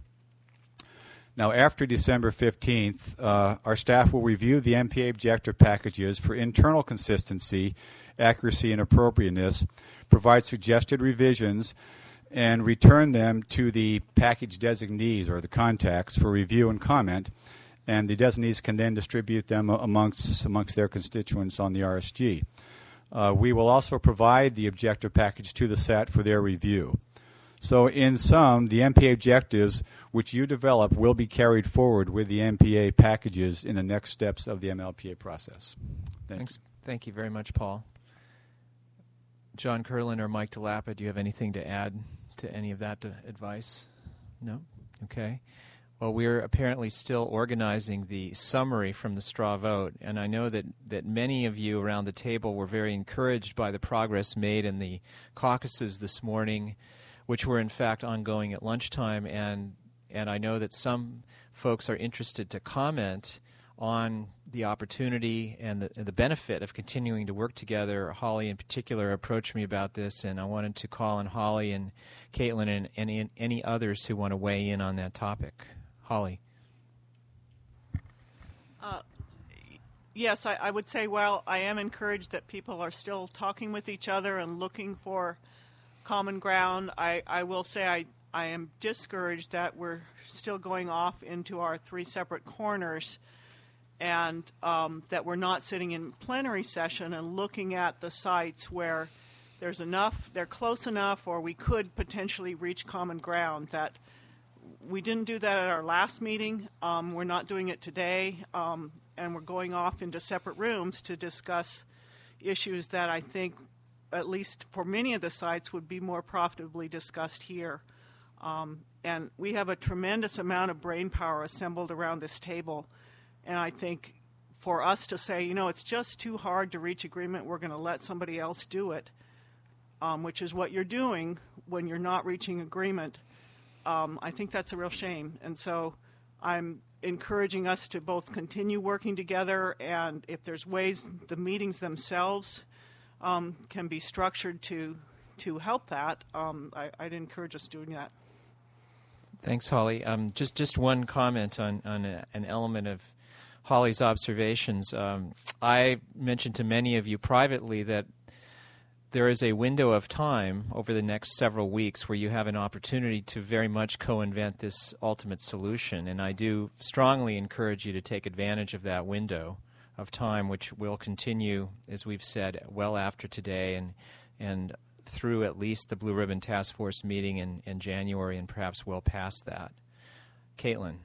Now, after December fifteenth, uh, our staff will review the M P A objective packages for internal consistency, accuracy, and appropriateness, provide suggested revisions, and return them to the package designees, or the contacts, for review and comment, and the designees can then distribute them amongst, amongst their constituents on the R S G. Uh, we will also provide the objective package to the S A T for their review. So in sum, the M P A objectives which you develop will be carried forward with the M P A packages in the next steps of the M L P A process. Thanks. Thanks. Thank you very much, Paul. John Curlin or Mike DeLappa, do you have anything to add to any of that advice? No? Okay. Well, we're apparently still organizing the summary from the straw vote, and I know that, that many of you around the table were very encouraged by the progress made in the caucuses this morning, which were in fact ongoing at lunchtime, and and I know that some folks are interested to comment on the opportunity and the, and the benefit of continuing to work together. Holly in particular approached me about this, and I wanted to call on Holly and Caitlin and any, any others who want to weigh in on that topic. Holly. Uh, yes, I, I would say, well, I am encouraged that people are still talking with each other and looking for common ground. I, I will say I, I am discouraged that we're still going off into our three separate corners, and um, that we're not sitting in plenary session and looking at the sites where there's enough, they're close enough, or we could potentially reach common ground. That we didn't do that at our last meeting. Um, we're not doing it today, um, and we're going off into separate rooms to discuss issues that I think, at least for many of the sites, would be more profitably discussed here. Um, and we have a tremendous amount of brain power assembled around this table. And I think for us to say, you know, it's just too hard to reach agreement, we're going to let somebody else do it, um, which is what you're doing when you're not reaching agreement, um, I think that's a real shame. And so I'm encouraging us to both continue working together, and if there's ways the meetings themselves um, can be structured to to help that, um, I, I'd encourage us doing that. Thanks, Holly. Um, just just one comment on, on a, an element of Holly's observations. Um, I mentioned to many of you privately that there is a window of time over the next several weeks where you have an opportunity to very much co-invent this ultimate solution, and I do strongly encourage you to take advantage of that window of time, which will continue, as we've said, well after today and and through at least the Blue Ribbon Task Force meeting in, in January and perhaps well past that. Caitlin.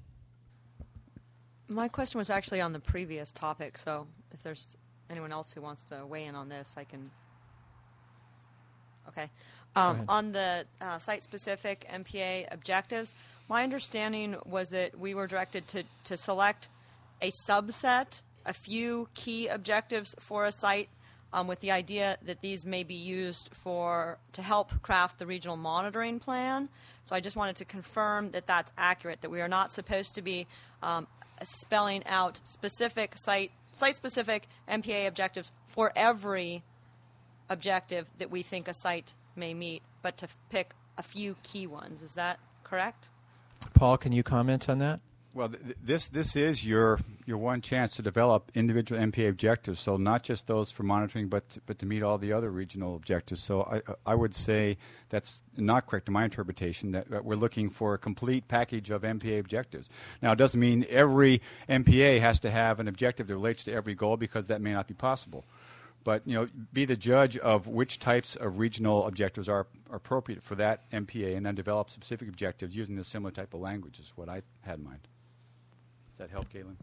My question was actually on the previous topic, so if there's anyone else who wants to weigh in on this, I can... Okay. Um, on the uh, site-specific M P A objectives, my understanding was that we were directed to, to select a subset, a few key objectives for a site, um, with the idea that these may be used for to help craft the regional monitoring plan. So I just wanted to confirm that that's accurate, that we are not supposed to be um, spelling out specific site, site-specific M P A objectives for every objective that we think a site may meet, but to pick a few key ones. Is that correct? Paul, can you comment on that? Well, th- this this is your your one chance to develop individual M P A objectives. So not just those for monitoring, but to, but to meet all the other regional objectives. So I I would say that's not correct in my interpretation. That, that we're looking for a complete package of M P A objectives. Now, it doesn't mean every M P A has to have an objective that relates to every goal, because that may not be possible. But, you know, be the judge of which types of regional objectives are, are appropriate for that M P A, and then develop specific objectives using a similar type of language is what I had in mind. Does that help, Caitlin?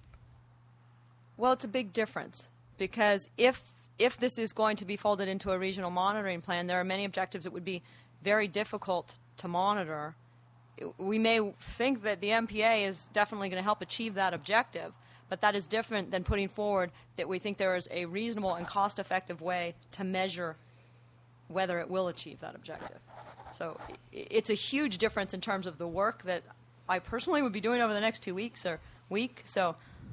Well, it's a big difference, because if if this is going to be folded into a regional monitoring plan, there are many objectives that would be very difficult to monitor. We may think that the M P A is definitely going to help achieve that objective, but that is different than putting forward that we think there is a reasonable and cost-effective way to measure whether it will achieve that objective. So it's a huge difference in terms of the work that I personally would be doing over the next two weeks or week. So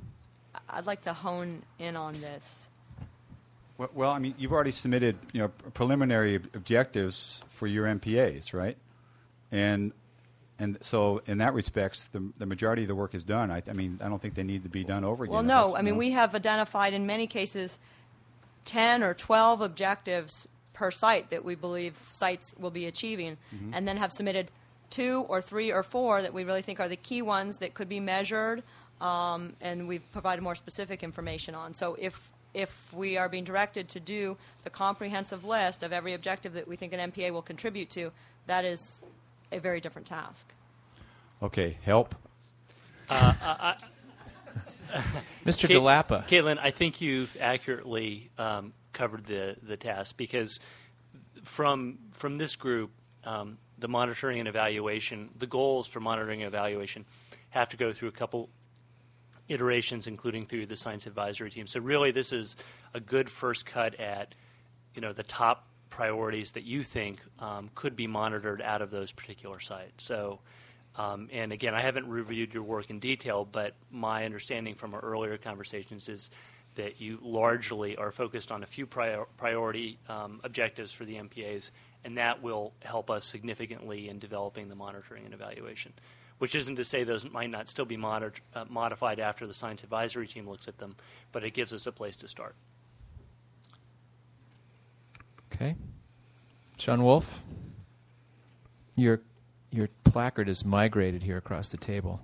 I'd like to hone in on this. Well, well, I mean, you've already submitted, you know, preliminary ob- objectives for your M P As, right? And and so, in that respects, the the majority of the work is done. I, I mean, I don't think they need to be done over again. Well, no. I mean, we have identified in many cases ten or twelve objectives per site that we believe sites will be achieving, mm-hmm. and then have submitted two or three or four that we really think are the key ones that could be measured, um, and we've provided more specific information on. So if if we are being directed to do the comprehensive list of every objective that we think an M P A will contribute to, that is a very different task. Okay, help. Uh, I, I, Mister Kate, DeLappa. Caitlin, I think you've accurately um, covered the, the task, because from from this group, um, the monitoring and evaluation, the goals for monitoring and evaluation have to go through a couple iterations, including through the science advisory team. So really, this is a good first cut at, you know, the top priorities that you think um, could be monitored out of those particular sites. So, um, and again, I haven't reviewed your work in detail, but my understanding from our earlier conversations is that you largely are focused on a few prior- priority um, objectives for the M P As, and that will help us significantly in developing the monitoring and evaluation. Which isn't to say those might not still be mod- uh, modified after the science advisory team looks at them, but it gives us a place to start. Okay. John Wolf, your your placard is migrated here across the table.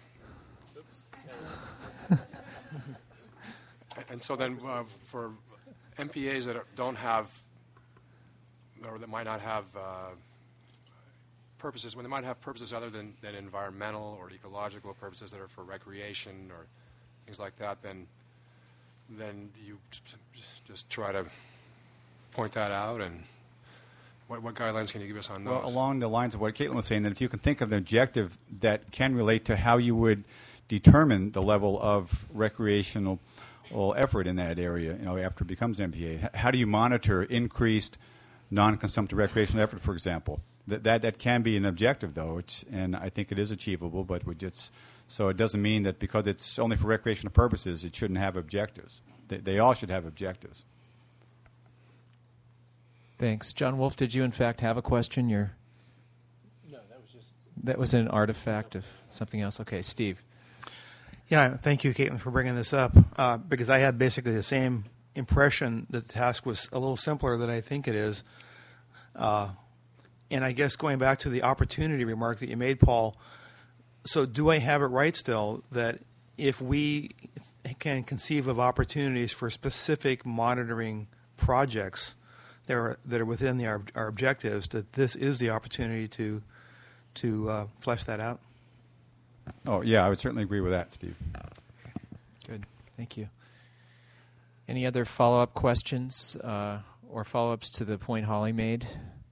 And so then uh, for M P As that are, don't have, or that might not have uh, purposes, when they might have purposes other than, than environmental or ecological purposes that are for recreation or things like that, then then you just try to point that out. And what, what guidelines can you give us on those? Well, along the lines of what Caitlin was saying, that if you can think of an objective that can relate to how you would determine the level of recreational effort in that area, you know, after it becomes M P A, how do you monitor increased non-consumptive recreational effort, for example? That, that that can be an objective, though, it's, and I think it is achievable. But it's, so it doesn't mean that because it's only for recreational purposes, it shouldn't have objectives. They, they all should have objectives. Thanks, John Wolf. Did you in fact have a question? You're no, that was just that was an artifact of something else. Okay, Steve. Yeah, thank you, Caitlin, for bringing this up, uh, because I had basically the same impression that the task was a little simpler than I think it is. Uh, And I guess going back to the opportunity remark that you made, Paul, so do I have it right still that if we can conceive of opportunities for specific monitoring projects that are, that are within the, our, our objectives, that this is the opportunity to to uh, flesh that out? Oh, yeah, I would certainly agree with that, Steve. Good. Thank you. Any other follow-up questions uh, or follow-ups to the point Holly made?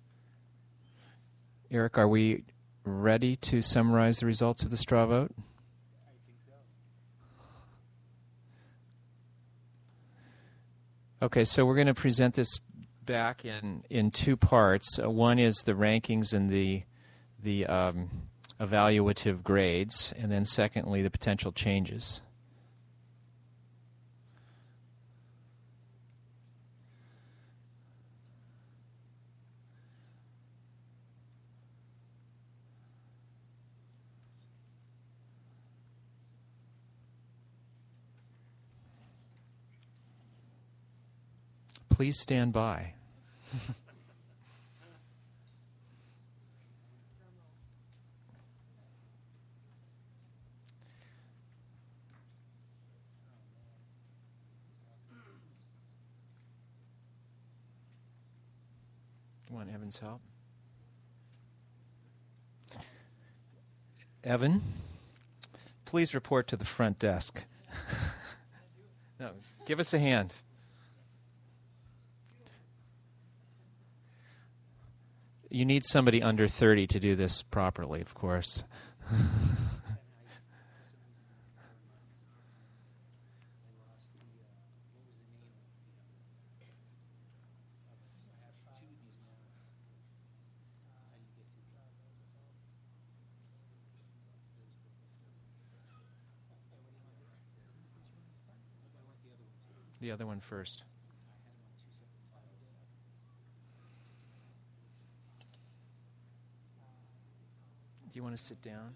Eric, are we ready to summarize the results of the straw vote? I think so. Okay, so we're going to present this back in, in two parts. Uh, one is the rankings and the the um, evaluative grades, and then secondly, the potential changes. Please stand by. You want Evan's help? Evan, please report to the front desk. No, give us a hand. You need somebody under thirty to do this properly, of course. The other one first. Do you want to sit down?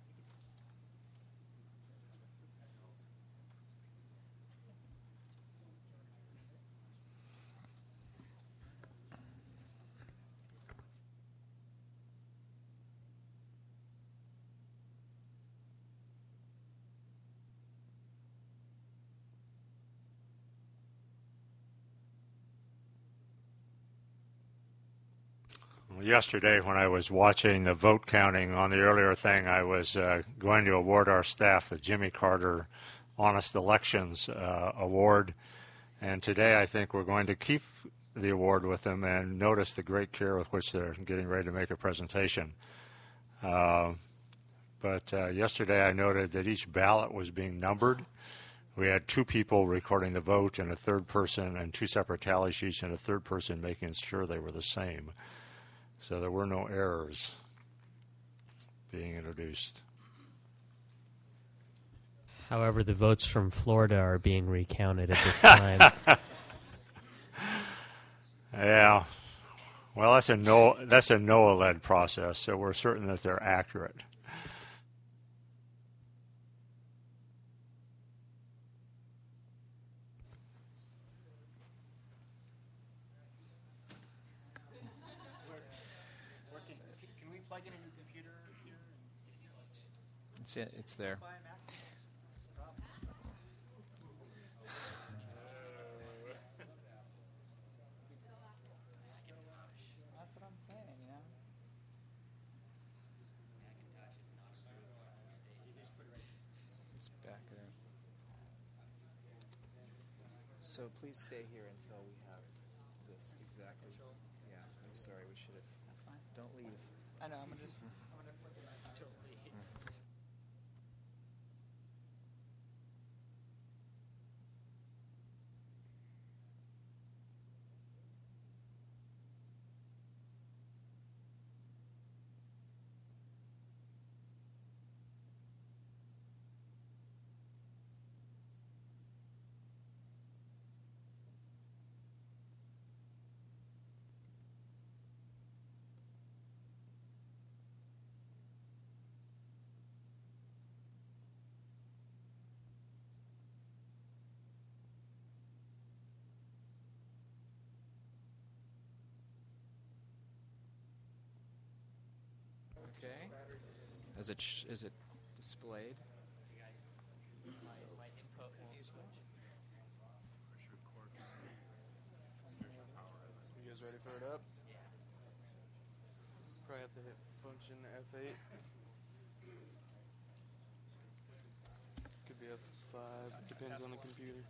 Yesterday, when I was watching the vote counting on the earlier thing, I was uh, going to award our staff the Jimmy Carter Honest Elections uh, Award. And today, I think we're going to keep the award with them and notice the great care with which they're getting ready to make a presentation. Uh, but uh, yesterday, I noted that each ballot was being numbered. We had two people recording the vote and a third person, and two separate tally sheets, and a third person making sure they were the same. So there were no errors being introduced. However, the votes from Florida are being recounted at this time. Yeah. Well, that's a no, that's a NOAA-led process, so we're certain that they're accurate. It's it. It's there. That's what I'm saying, you know. Just back it up. So please stay here until we have this exactly. Yeah, I'm sorry. We should have. That's fine. Don't leave. I know. I'm gonna just. I'm gonna put it totally. Okay. Is it sh- is it displayed? You guys ready for it up? Probably have to hit function F eight. Could be F five, depends on the computer.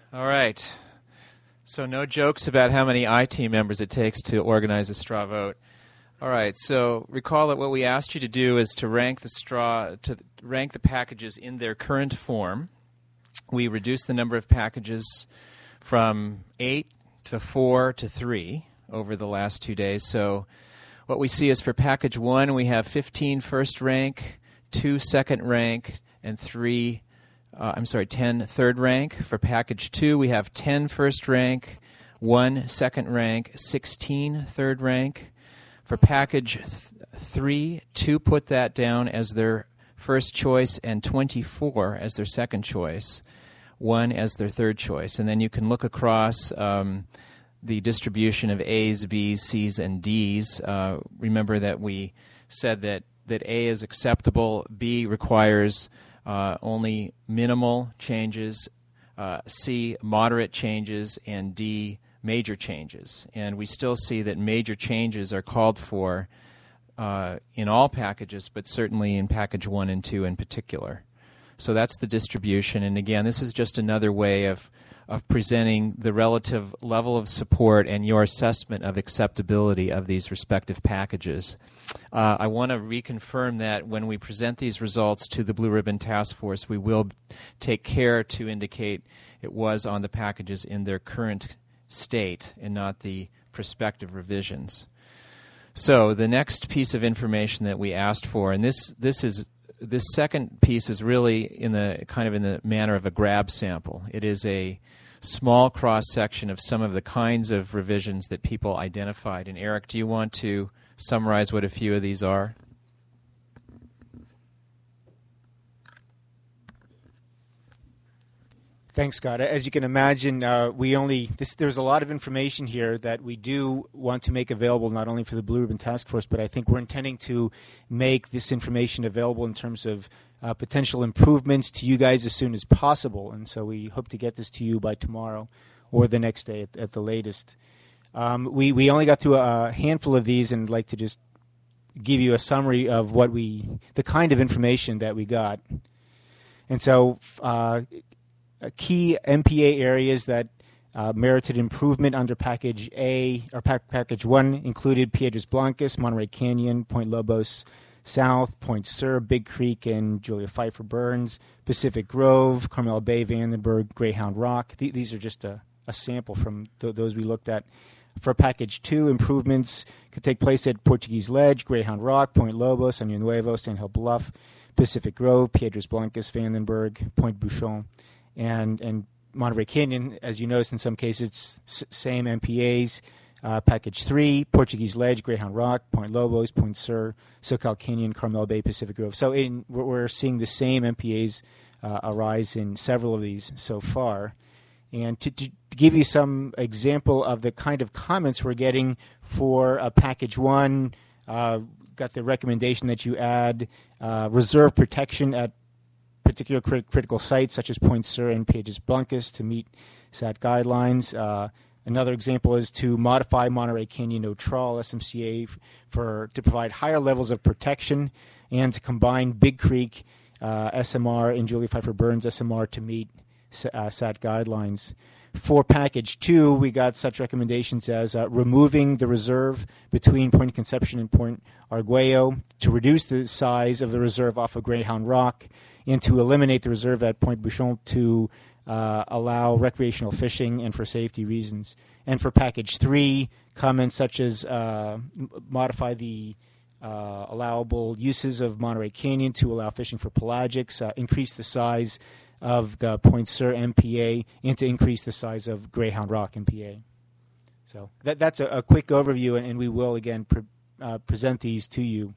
All right. So no jokes about how many I T members it takes to organize a straw vote. All right. So recall that what we asked you to do is to rank the straw to rank the packages in their current form. We reduced the number of packages from eight to four to three over the last two days. So what we see is for package one, we have fifteen first rank, two second rank, and three, uh, I'm sorry, ten third rank. For package two, we have ten first rank, one second rank, sixteen third rank. For package th- three, two put that down as their first choice and twenty-four as their second choice, one as their third choice. And then you can look across um, the distribution of A's, B's, C's, and D's. Uh, remember that we said that, that A is acceptable, B requires uh, only minimal changes, uh, C moderate changes, and D major changes. And we still see that major changes are called for uh, in all packages, but certainly in package one and two in particular. So that's the distribution. And again, this is just another way of, of presenting the relative level of support and your assessment of acceptability of these respective packages. Uh, I want to reconfirm that when we present these results to the Blue Ribbon Task Force, we will take care to indicate it was on the packages in their current state and not the prospective revisions. So the next piece of information that we asked for, and this this is this second piece is really in the kind of in the manner of a grab sample. It is a small cross section of some of the kinds of revisions that people identified. And Eric, do you want to summarize what a few of these are? Thanks, Scott. As you can imagine, uh, we only this, there's a lot of information here that we do want to make available not only for the Blue Ribbon Task Force, but I think we're intending to make this information available in terms of uh, potential improvements to you guys as soon as possible. And so we hope to get this to you by tomorrow or the next day at, at the latest. Um, we, we only got through a handful of these, and I'd like to just give you a summary of what we, the kind of information that we got. And so uh, key M P A areas that uh, merited improvement under Package A or pack, Package One included Piedras Blancas, Monterey Canyon, Point Lobos South, Point Sur, Big Creek, and Julia Pfeiffer Burns, Pacific Grove, Carmel Bay, Vandenberg, Greyhound Rock. Th- these are just a, a sample from th- those we looked at. For Package Two, improvements could take place at Portuguese Ledge, Greyhound Rock, Point Lobos, Año Nuevo, Sand Hill Bluff, Pacific Grove, Piedras Blancas, Vandenberg, Point Bouchon. And and Monterey Canyon, as you noticed, in some cases, it's same M P As. Uh, package three, Portuguese Ledge, Greyhound Rock, Point Lobos, Point Sur, SoCal Canyon, Carmel Bay, Pacific Grove. So in, we're, we're seeing the same M P As uh, arise in several of these so far. And to, to give you some example of the kind of comments we're getting for uh, Package one, uh, got the recommendation that you add uh, reserve protection at particular crit- critical sites such as Point Sur and Piedras Blancas to meet S A T guidelines. Uh, another example is to modify Monterey Canyon No Trawl S M C A f- for to provide higher levels of protection and to combine Big Creek uh, S M R and Julia Pfeiffer Burns S M R to meet uh, S A T guidelines. For Package two, we got such recommendations as uh, removing the reserve between Point Conception and Point Arguello to reduce the size of the reserve off of Greyhound Rock, and to eliminate the reserve at Point Bouchon to uh, allow recreational fishing and for safety reasons. And for Package three, comments such as uh, m- modify the uh, allowable uses of Monterey Canyon to allow fishing for pelagics, uh, increase the size of the Point Sur M P A, and to increase the size of Greyhound Rock M P A. So that, that's a, a quick overview, and, and we will, again, pre- uh, present these to you.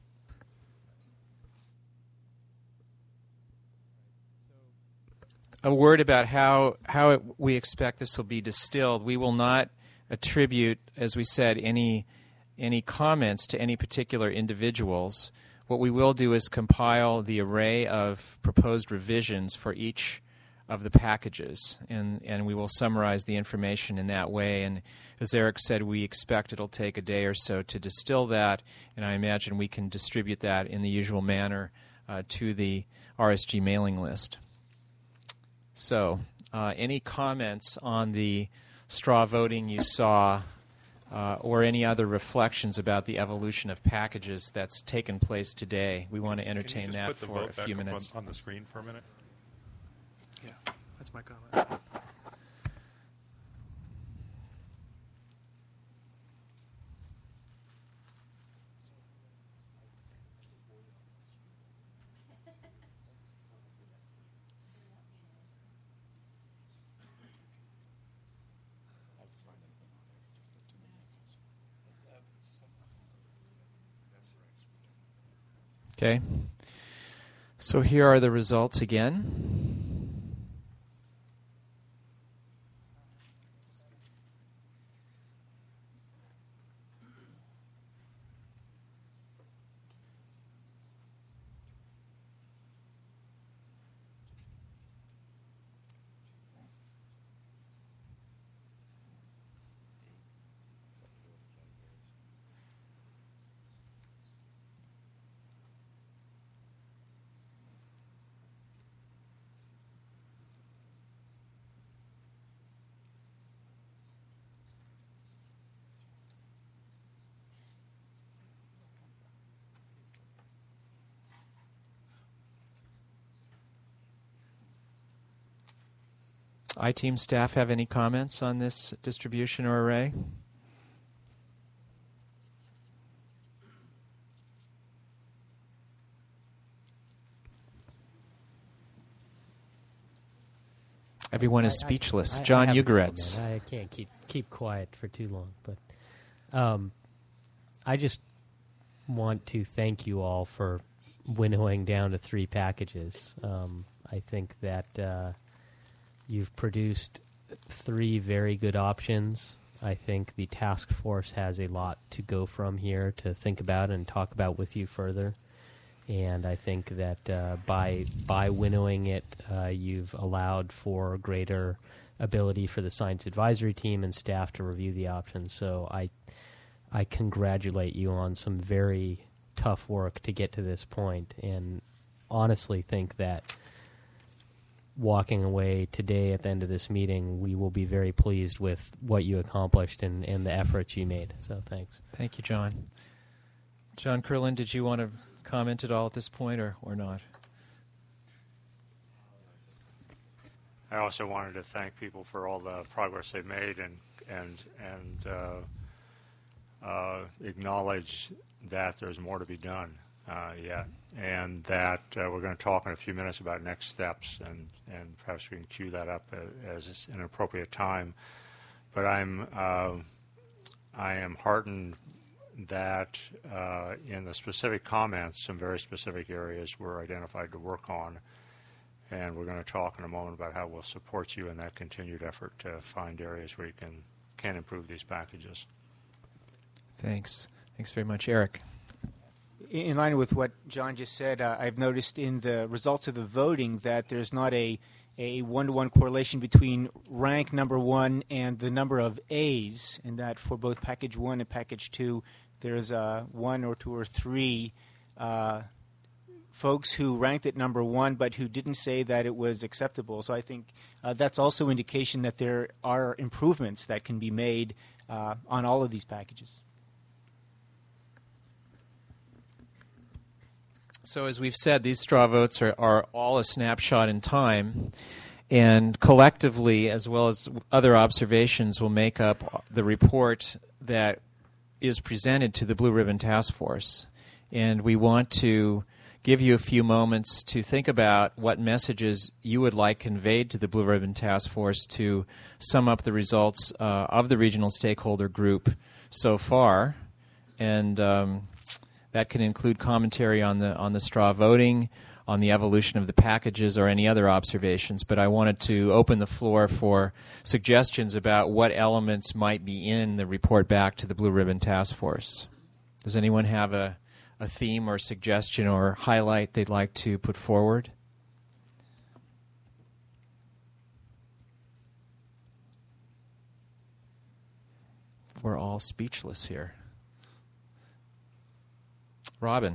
A word about how how it, we expect this will be distilled. We will not attribute, as we said, any any comments to any particular individuals. What we will do is compile the array of proposed revisions for each of the packages, and, and we will summarize the information in that way. And as Eric said, we expect it'll take a day or so to distill that, and I imagine we can distribute that in the usual manner uh, to the R S G mailing list. So uh, any comments on the straw voting you saw, uh, or any other reflections about the evolution of packages that's taken place today. We want to entertain Can you just that put the for vote a back few up minutes. on, on the screen for a minute? Yeah, that's my comment. Okay. So here are the results again. I-Team staff have any comments on this distribution or array? Everyone is I- I- speechless. I- I John have a Ugaretz. comment. I can't keep keep quiet for too long, but um, I just want to thank you all for winnowing down to three packages. Um, I think that uh, you've produced three very good options. I think the task force has a lot to go from here to think about and talk about with you further. And I think that uh, by by winnowing it, uh, you've allowed for greater ability for the science advisory team and staff to review the options. So I I congratulate you on some very tough work to get to this point, and honestly think that walking away today at the end of this meeting, we will be very pleased with what you accomplished and, and the efforts you made. So thanks. Thank you, John. John Curlin, did you want to comment at all at this point, or, or not? I also wanted to thank people for all the progress they've made and and and uh, uh, acknowledge that there's more to be done uh, yet, and that uh, we're going to talk in a few minutes about next steps, and, and perhaps we can cue that up as an appropriate time. But I'm uh, I am heartened that uh, in the specific comments, some very specific areas were identified to work on. And we're going to talk in a moment about how we'll support you in that continued effort to find areas where you can, can improve these packages. Thanks. Thanks very much. Eric. In line with what John just said, uh, I've noticed in the results of the voting that there's not a, a one-to-one correlation between rank number one and the number of A's, and that for both package one and package two, there's uh, one or two or three uh, folks who ranked at number one but who didn't say that it was acceptable. So I think uh, that's also indication that there are improvements that can be made uh, on all of these packages. So as we've said, these straw votes are, are all a snapshot in time, and collectively, as well as other observations, will make up the report that is presented to the Blue Ribbon Task Force. And we want to give you a few moments to think about what messages you would like conveyed to the Blue Ribbon Task Force to sum up the results uh, of the regional stakeholder group so far. And um, that can include commentary on the on the straw voting, on the evolution of the packages, or any other observations. But I wanted to open the floor for suggestions about what elements might be in the report back to the Blue Ribbon Task Force. Does anyone have a, a theme or suggestion or highlight they'd like to put forward? We're all speechless here. Robin.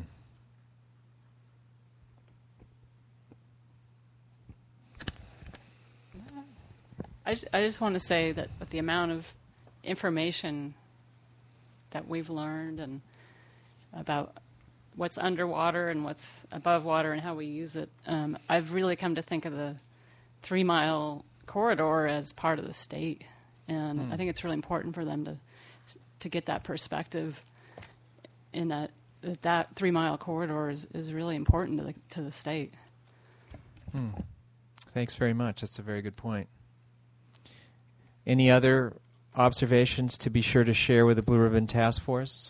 I just, I just want to say that with the amount of information that we've learned and about what's underwater and what's above water and how we use it, um, I've really come to think of the three-mile corridor as part of the state. And Hmm. I think it's really important for them to to get that perspective in that that, that three-mile corridor is, is really important to the, to the state. Hmm. Thanks very much. That's a very good point. Any other observations to be sure to share with the Blue Ribbon Task Force?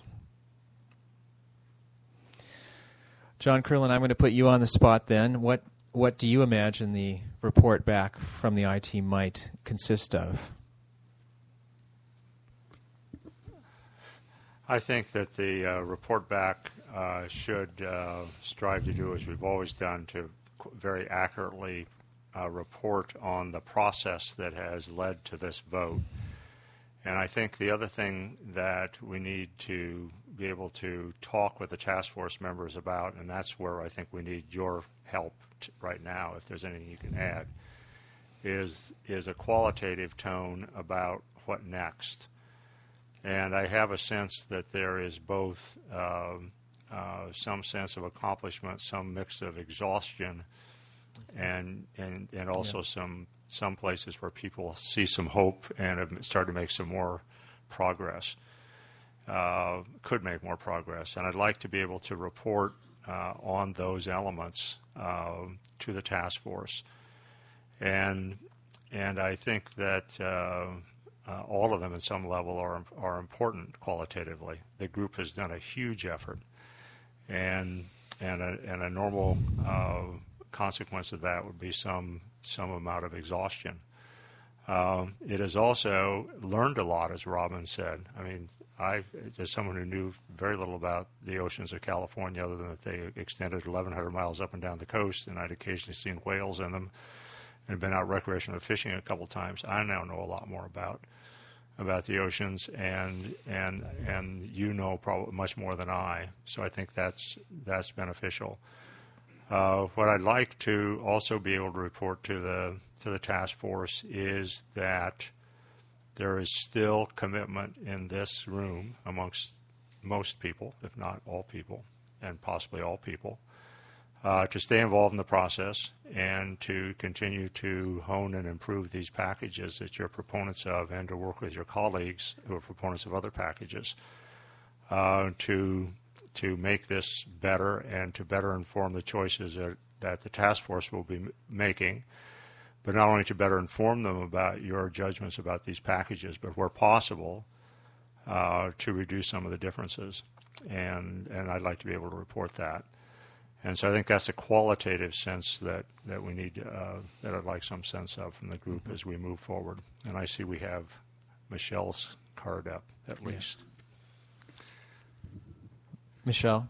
John Curlin, I'm going to put you on the spot then. What what do you imagine the report back from the I T might consist of? I think that the uh, report back uh, should uh, strive to do as we've always done, to qu- very accurately uh, report on the process that has led to this vote. And I think the other thing that we need to be able to talk with the task force members about, and that's where I think we need your help t- right now, if there's anything you can add, is is a qualitative tone about what next. And I have a sense that there is both um, uh, some sense of accomplishment, some mix of exhaustion, and and, and also Yeah. some some places where people see some hope and have started to make some more progress, uh, could make more progress. And I'd like to be able to report uh, on those elements uh, to the task force. And and I think that uh, uh, all of them at some level are are important qualitatively. The group has done a huge effort, and and a, and a normal uh, consequence of that would be some some amount of exhaustion. Um, it has also learned a lot, as Robin said. I mean, I, as someone who knew very little about the oceans of California, other than that they extended eleven hundred miles up and down the coast, and I'd occasionally seen whales in them, and been out recreational fishing a couple times. I now know a lot more about about the oceans, and and and you know probably much more than I. So I think that's that's beneficial. Uh, what I'd like to also be able to report to the to the task force is that there is still commitment in this room amongst most people, if not all people, and possibly all people, uh, to stay involved in the process and to continue to hone and improve these packages that you're proponents of, and to work with your colleagues who are proponents of other packages uh, to to make this better and to better inform the choices that, that the task force will be m- making, but not only to better inform them about your judgments about these packages, but where possible, uh, to reduce some of the differences. And and I'd like to be able to report that. And so I think that's a qualitative sense that, that we need, uh, that I'd like some sense of from the group mm-hmm. as we move forward. And I see we have Michelle's card up, at Yeah. least. Michelle?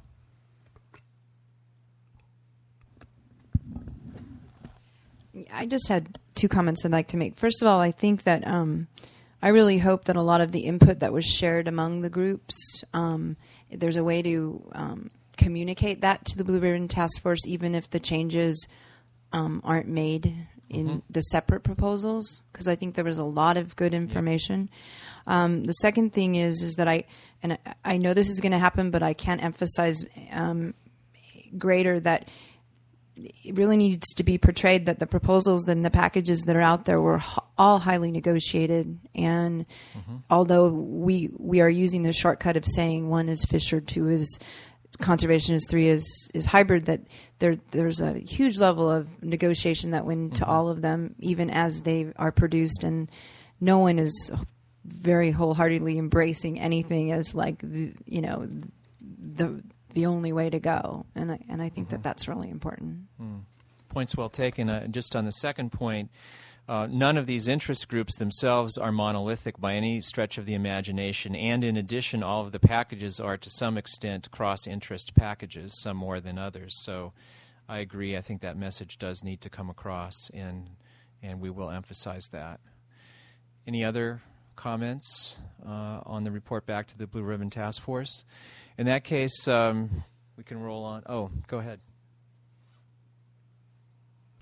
I just had two comments I'd like to make. First of all, I think that um, I really hope that a lot of the input that was shared among the groups, um, there's a way to um, communicate that to the Blue Ribbon Task Force, even if the changes um, aren't made in Mm-hmm. the separate proposals, because I think there was a lot of good information. Um, the second thing is is that I, and I, I know this is going to happen, but I can't emphasize um, greater that it really needs to be portrayed that the proposals and the packages that are out there were h- all highly negotiated. And Mm-hmm. although we we are using the shortcut of saying one is Fisher, two is conservation, is three is is hybrid, that there there's a huge level of negotiation that went into Mm-hmm. all of them, even as they are produced, and no one is very wholeheartedly embracing anything as like the, you know the the only way to go, and I and I think that that's really important. Mm. Points well taken. Uh, just on the second point, uh, none of these interest groups themselves are monolithic by any stretch of the imagination, and in addition, all of the packages are to some extent cross-interest packages, some more than others. So I agree. I think that message does need to come across, and and we will emphasize that. Any other comments uh, on the report back to the Blue Ribbon Task Force? In that case, um, we can roll on. Oh, go ahead.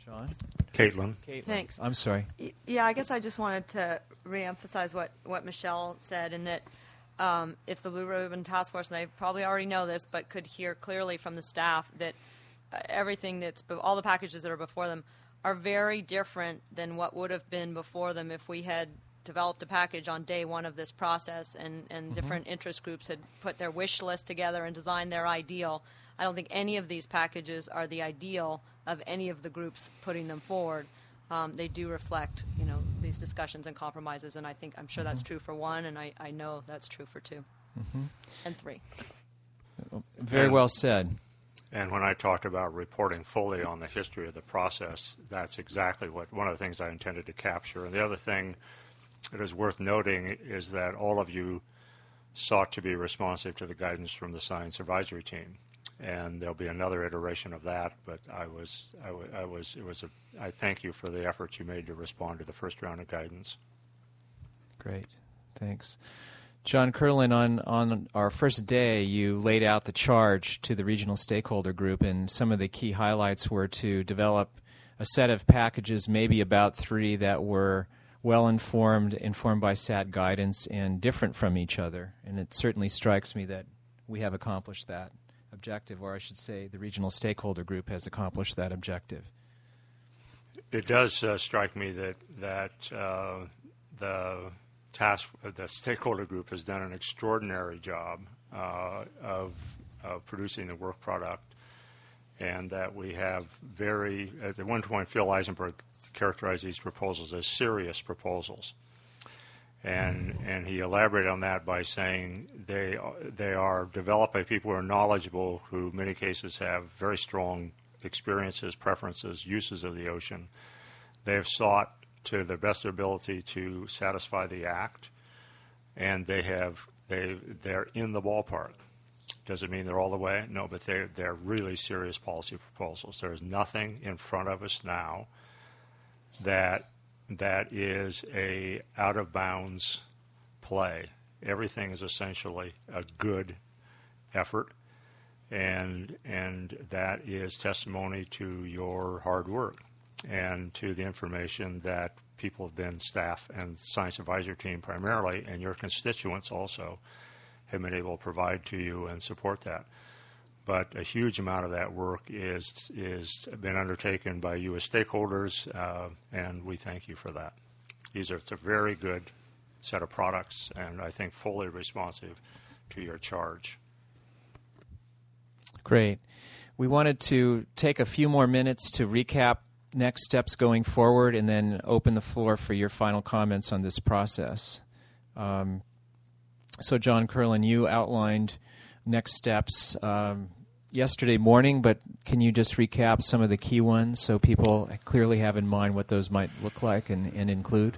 John? Caitlin. Caitlin. Thanks. I'm sorry. Y- Yeah, I guess I just wanted to reemphasize what, what Michelle said, in that um, if the Blue Ribbon Task Force, and they probably already know this, but could hear clearly from the staff that uh, everything that's, be- all the packages that are before them are very different than what would have been before them if we had developed a package on day one of this process and, and Mhm. different interest groups had put their wish list together and designed their ideal. I don't think any of these packages are the ideal of any of the groups putting them forward. Um, they do reflect, you know, these discussions and compromises, and I think I'm sure that's Mhm. true for one, and I, I know that's true for two Mhm. and three. Very And- well said. And when I talked about reporting fully on the history of the process, that's exactly what one of the things I intended to capture. And the other thing that is worth noting is that all of you sought to be responsive to the guidance from the Science Advisory Team. And there'll be another iteration of that, but I was, I, w- I was, it was a, I thank you for the efforts you made to respond to the first round of guidance. Great. Thanks. John Curlin, on, on our first day, you laid out the charge to the regional stakeholder group, and some of the key highlights were to develop a set of packages, maybe about three, that were well-informed, informed by S A T guidance, and different from each other. And it certainly strikes me that we have accomplished that objective, or I should say the regional stakeholder group has accomplished that objective. It does uh, strike me that that uh, the task, the stakeholder group has done an extraordinary job uh, of, of producing the work product, and that we have very, at one point, Phil Eisenberg characterized these proposals as serious proposals. And and he elaborated on that by saying they they are developed by people who are knowledgeable, who in many cases have very strong experiences, preferences, uses of the ocean. They have sought to their best ability to satisfy the act, and they have they they're in the ballpark. Does it mean they're all the way? No, but they're they're really serious policy proposals. There is nothing in front of us now that that is a out of bounds play. Everything is essentially a good effort, and and that is testimony to your hard work and to the information that people have been, staff and science advisory team primarily, and your constituents also have been able to provide to you and support that. But a huge amount of that work is is been undertaken by you as stakeholders, uh, and we thank you for that. These are it's a very good set of products, and I think fully responsive to your charge. Great. We wanted to take a few more minutes to recap next steps going forward, and then open the floor for your final comments on this process. Um, so, John Curlin, you outlined next steps um, yesterday morning, but can you just recap some of the key ones so people clearly have in mind what those might look like and, and include?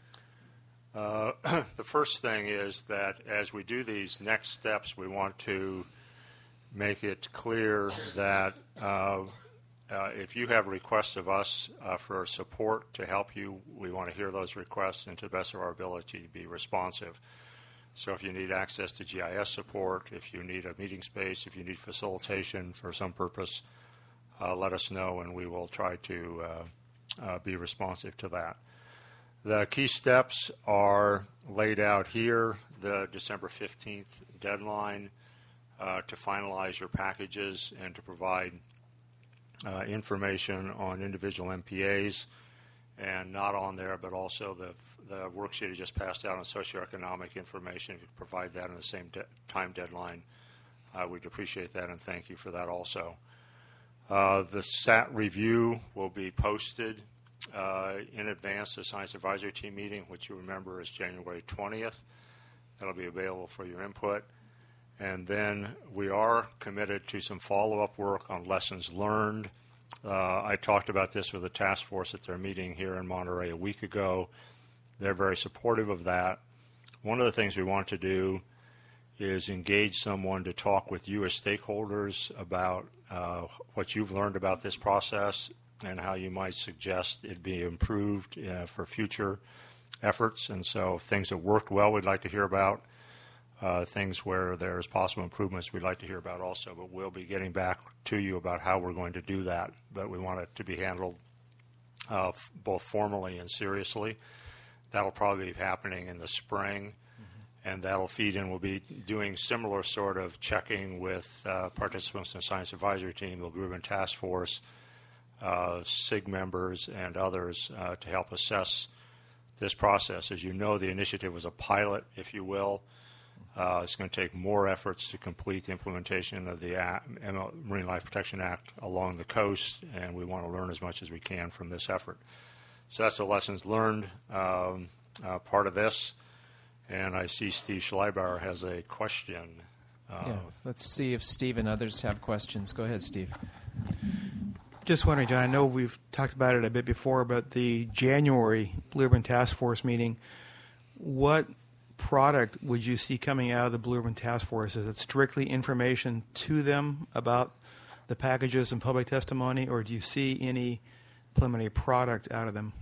Uh, the first thing is that as we do these next steps, we want to make it clear that uh, uh, if you have requests of us uh, for support to help you, we want to hear those requests and to the best of our ability be responsive. So if you need access to G I S support, if you need a meeting space, if you need facilitation for some purpose, uh, let us know, and we will try to uh, uh, be responsive to that. The key steps are laid out here. The December fifteenth deadline uh, to finalize your packages and to provide uh, information on individual M P As, and not on there, but also the the worksheet you just passed out on socioeconomic information. If you provide that in the same de- time deadline, uh, we'd appreciate that, and thank you for that also. Uh, the S A T review will be posted uh, in advance of the Science Advisory Team meeting, which you remember is January twentieth. That'll be available for your input. And then we are committed to some follow-up work on lessons learned. Uh, I talked about this with the task force at their meeting here in Monterey a week ago. They're very supportive of that. One of the things we want to do is engage someone to talk with you as stakeholders about uh, what you've learned about this process and how you might suggest it be improved uh, for future efforts. And so things that worked well we'd like to hear about. Uh, things where there's possible improvements we'd like to hear about also, but we'll be getting back to you about how we're going to do that. But we want it to be handled uh, f- both formally and seriously. That'll probably be happening in the spring, mm-hmm. and that'll feed in. We'll be doing similar sort of checking with uh, participants in the Science Advisory Team, the Blue Ribbon Task Force, uh, SIG members, and others uh, to help assess this process. As you know, the initiative was a pilot, if you will. Uh, it's going to take more efforts to complete the implementation of the Act, Marine Life Protection Act along the coast, and we want to learn as much as we can from this effort. So that's the lessons learned um, uh, part of this. And I see Steve Schleibauer has a question. Uh, yeah, let's see if Steve and others have questions. Go ahead, Steve. Just wondering, John, I know we've talked about it a bit before, but the January Blue Ribbon Task Force meeting, what product would you see coming out of the Blue Ribbon Task Force? Is it strictly information to them about the packages and public testimony, or do you see any preliminary product out of them?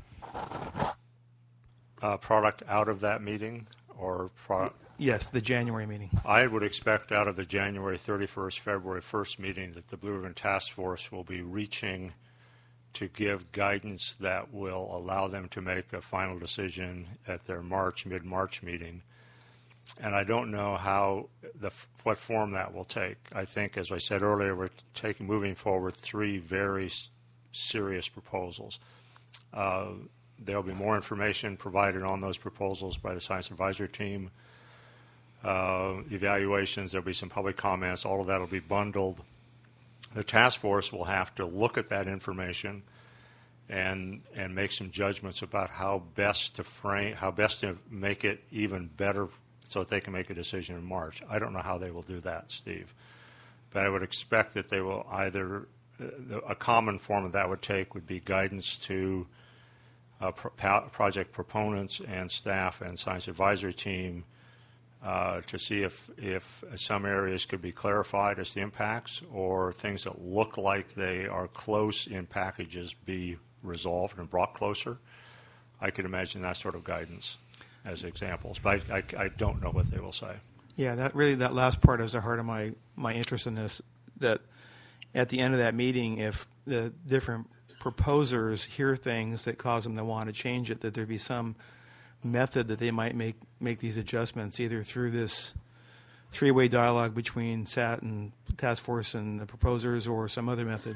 Uh, product out of that meeting, or product? Yes, the January meeting. I would expect out of the January thirty-first, February first meeting that the Blue Ribbon Task Force will be reaching to give guidance that will allow them to make a final decision at their March, mid-March meeting. And I don't know how, the, what form that will take. I think, as I said earlier, we're taking, moving forward three very s- serious proposals. Uh, there'll be more information provided on those proposals by the Science Advisory Team. Uh, evaluations, there'll be some public comments. All of that will be bundled. The task force will have to look at that information and and make some judgments about how best to frame, how best to make it even better so that they can make a decision in March. I don't know how they will do that, Steve. But I would expect that they will either, uh, a common form that that would take would be guidance to uh, pro- project proponents and staff and Science Advisory Team Uh, to see if, if some areas could be clarified as the impacts, or things that look like they are close in packages be resolved and brought closer. I could imagine that sort of guidance as examples, but I, I, I don't know what they will say. Yeah, that really, that last part is the heart of my, my interest in this, that at the end of that meeting, if the different proposers hear things that cause them to want to change it, that there be some method that they might make make these adjustments, either through this three-way dialogue between S A T and task force and the proposers, or some other method.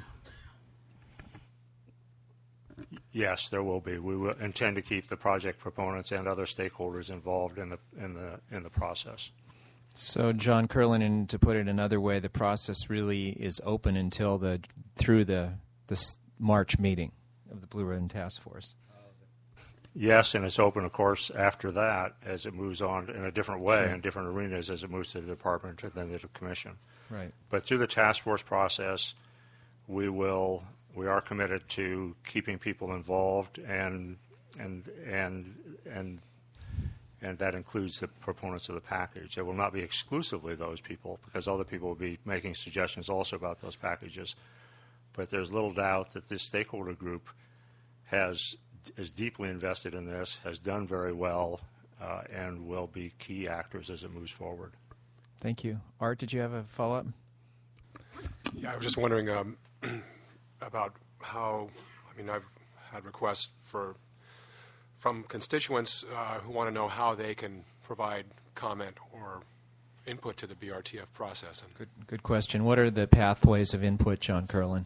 Yes, there will be. We will intend to keep the project proponents and other stakeholders involved in the in the in the process. So, John Curlin, and to put it another way, the process really is open until the through the this March meeting of the Blue Ribbon Task Force. Yes, and it's open, of course, after that as it moves on in a different way, Sure. in different arenas as it moves to the department and then to the commission. Right. But through the task force process, we will we are committed to keeping people involved, and and and and and that includes the proponents of the package. It will not be exclusively those people, because other people will be making suggestions also about those packages. But there's little doubt that this stakeholder group has is deeply invested in this, has done very well, uh, and will be key actors as it moves forward. Thank you. Art, did you have a follow-up? Yeah, I was just wondering um, about how, I mean, I've had requests for from constituents uh, who want to know how they can provide comment or input to the B R T F process. And Good, good question. What are the pathways of input, John Curlin?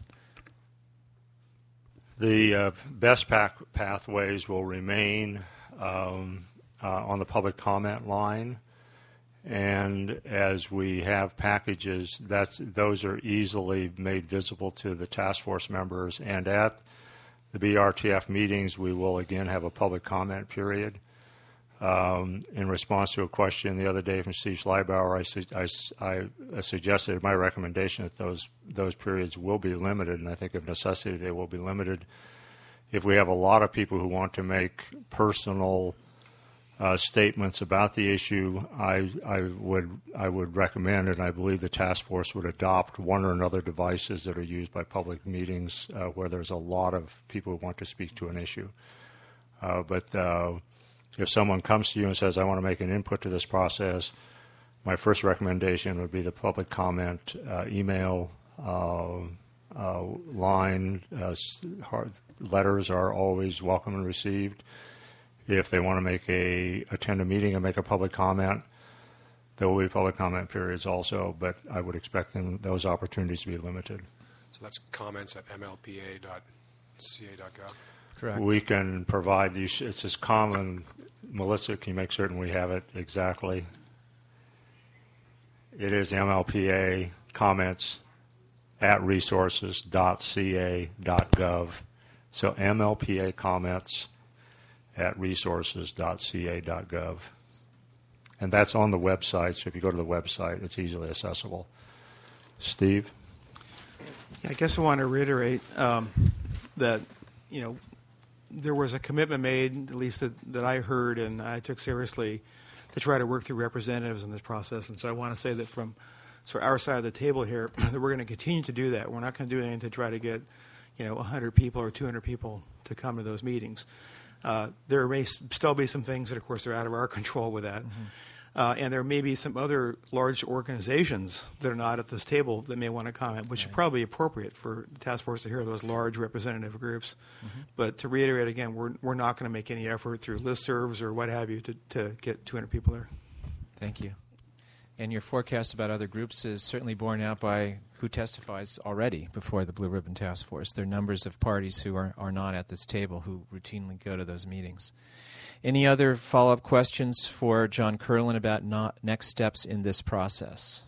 The uh, best pac- pathways will remain um, uh, on the public comment line, and as we have packages, that's those are easily made visible to the task force members. And at the B R T F meetings, we will again have a public comment period. Um, in response to a question the other day from Steve Schleibauer, I, su- I, I suggested my recommendation that those those periods will be limited, and I think of necessity they will be limited. If we have a lot of people who want to make personal uh, statements about the issue, I, I would I would recommend, and I believe the task force would adopt one or another devices that are used by public meetings uh, where there's a lot of people who want to speak to an issue. Uh, but uh, if someone comes to you and says, I want to make an input to this process, my first recommendation would be the public comment uh, email, uh, uh, line. Uh, hard, letters are always welcome and received. If they want to make a attend a meeting and make a public comment, there will be public comment periods also, but I would expect them those opportunities to be limited. So that's comments at m l p a dot c a dot gov. Correct. We can provide these. It's as common. Melissa, can you make certain we have it exactly? It is M L P A comments at resources dot c a dot gov. So M L P A comments at resources dot c a dot gov. And that's on the website, so if you go to the website, it's easily accessible. Steve? Yeah, I guess I want to reiterate um, that, you know, there was a commitment made, at least that, that I heard and I took seriously, to try to work through representatives in this process. And so I want to say that from sort of our side of the table here, that we're going to continue to do that. We're not going to do anything to try to get, you know, one hundred people or two hundred people to come to those meetings. Uh, there may still be some things that, of course, are out of our control with that. Mm-hmm. Uh, and there may be some other large organizations that are not at this table that may want to comment, which right. is probably appropriate for the task force to hear those large representative groups. Mm-hmm. But to reiterate again, we're we're not going to make any effort through listservs or what have you to, to get two hundred people there. Thank you. And your forecast about other groups is certainly borne out by who testifies already before the Blue Ribbon Task Force. There are numbers of parties who are, are not at this table who routinely go to those meetings. Any other follow-up questions for John Curlin about not next steps in this process?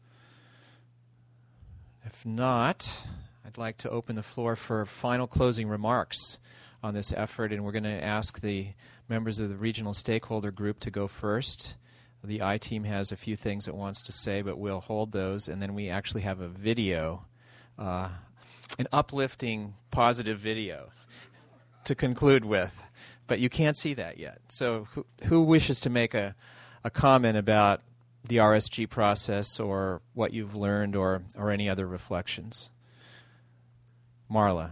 If not, I'd like to open the floor for final closing remarks on this effort, and we're going to ask the members of the regional stakeholder group to go first. The I-Team has a few things it wants to say, but we'll hold those, and then we actually have a video, uh, an uplifting, positive video to conclude with. But you can't see that yet. So who, who wishes to make a, a comment about the R S G process or what you've learned or, or any other reflections? Marla.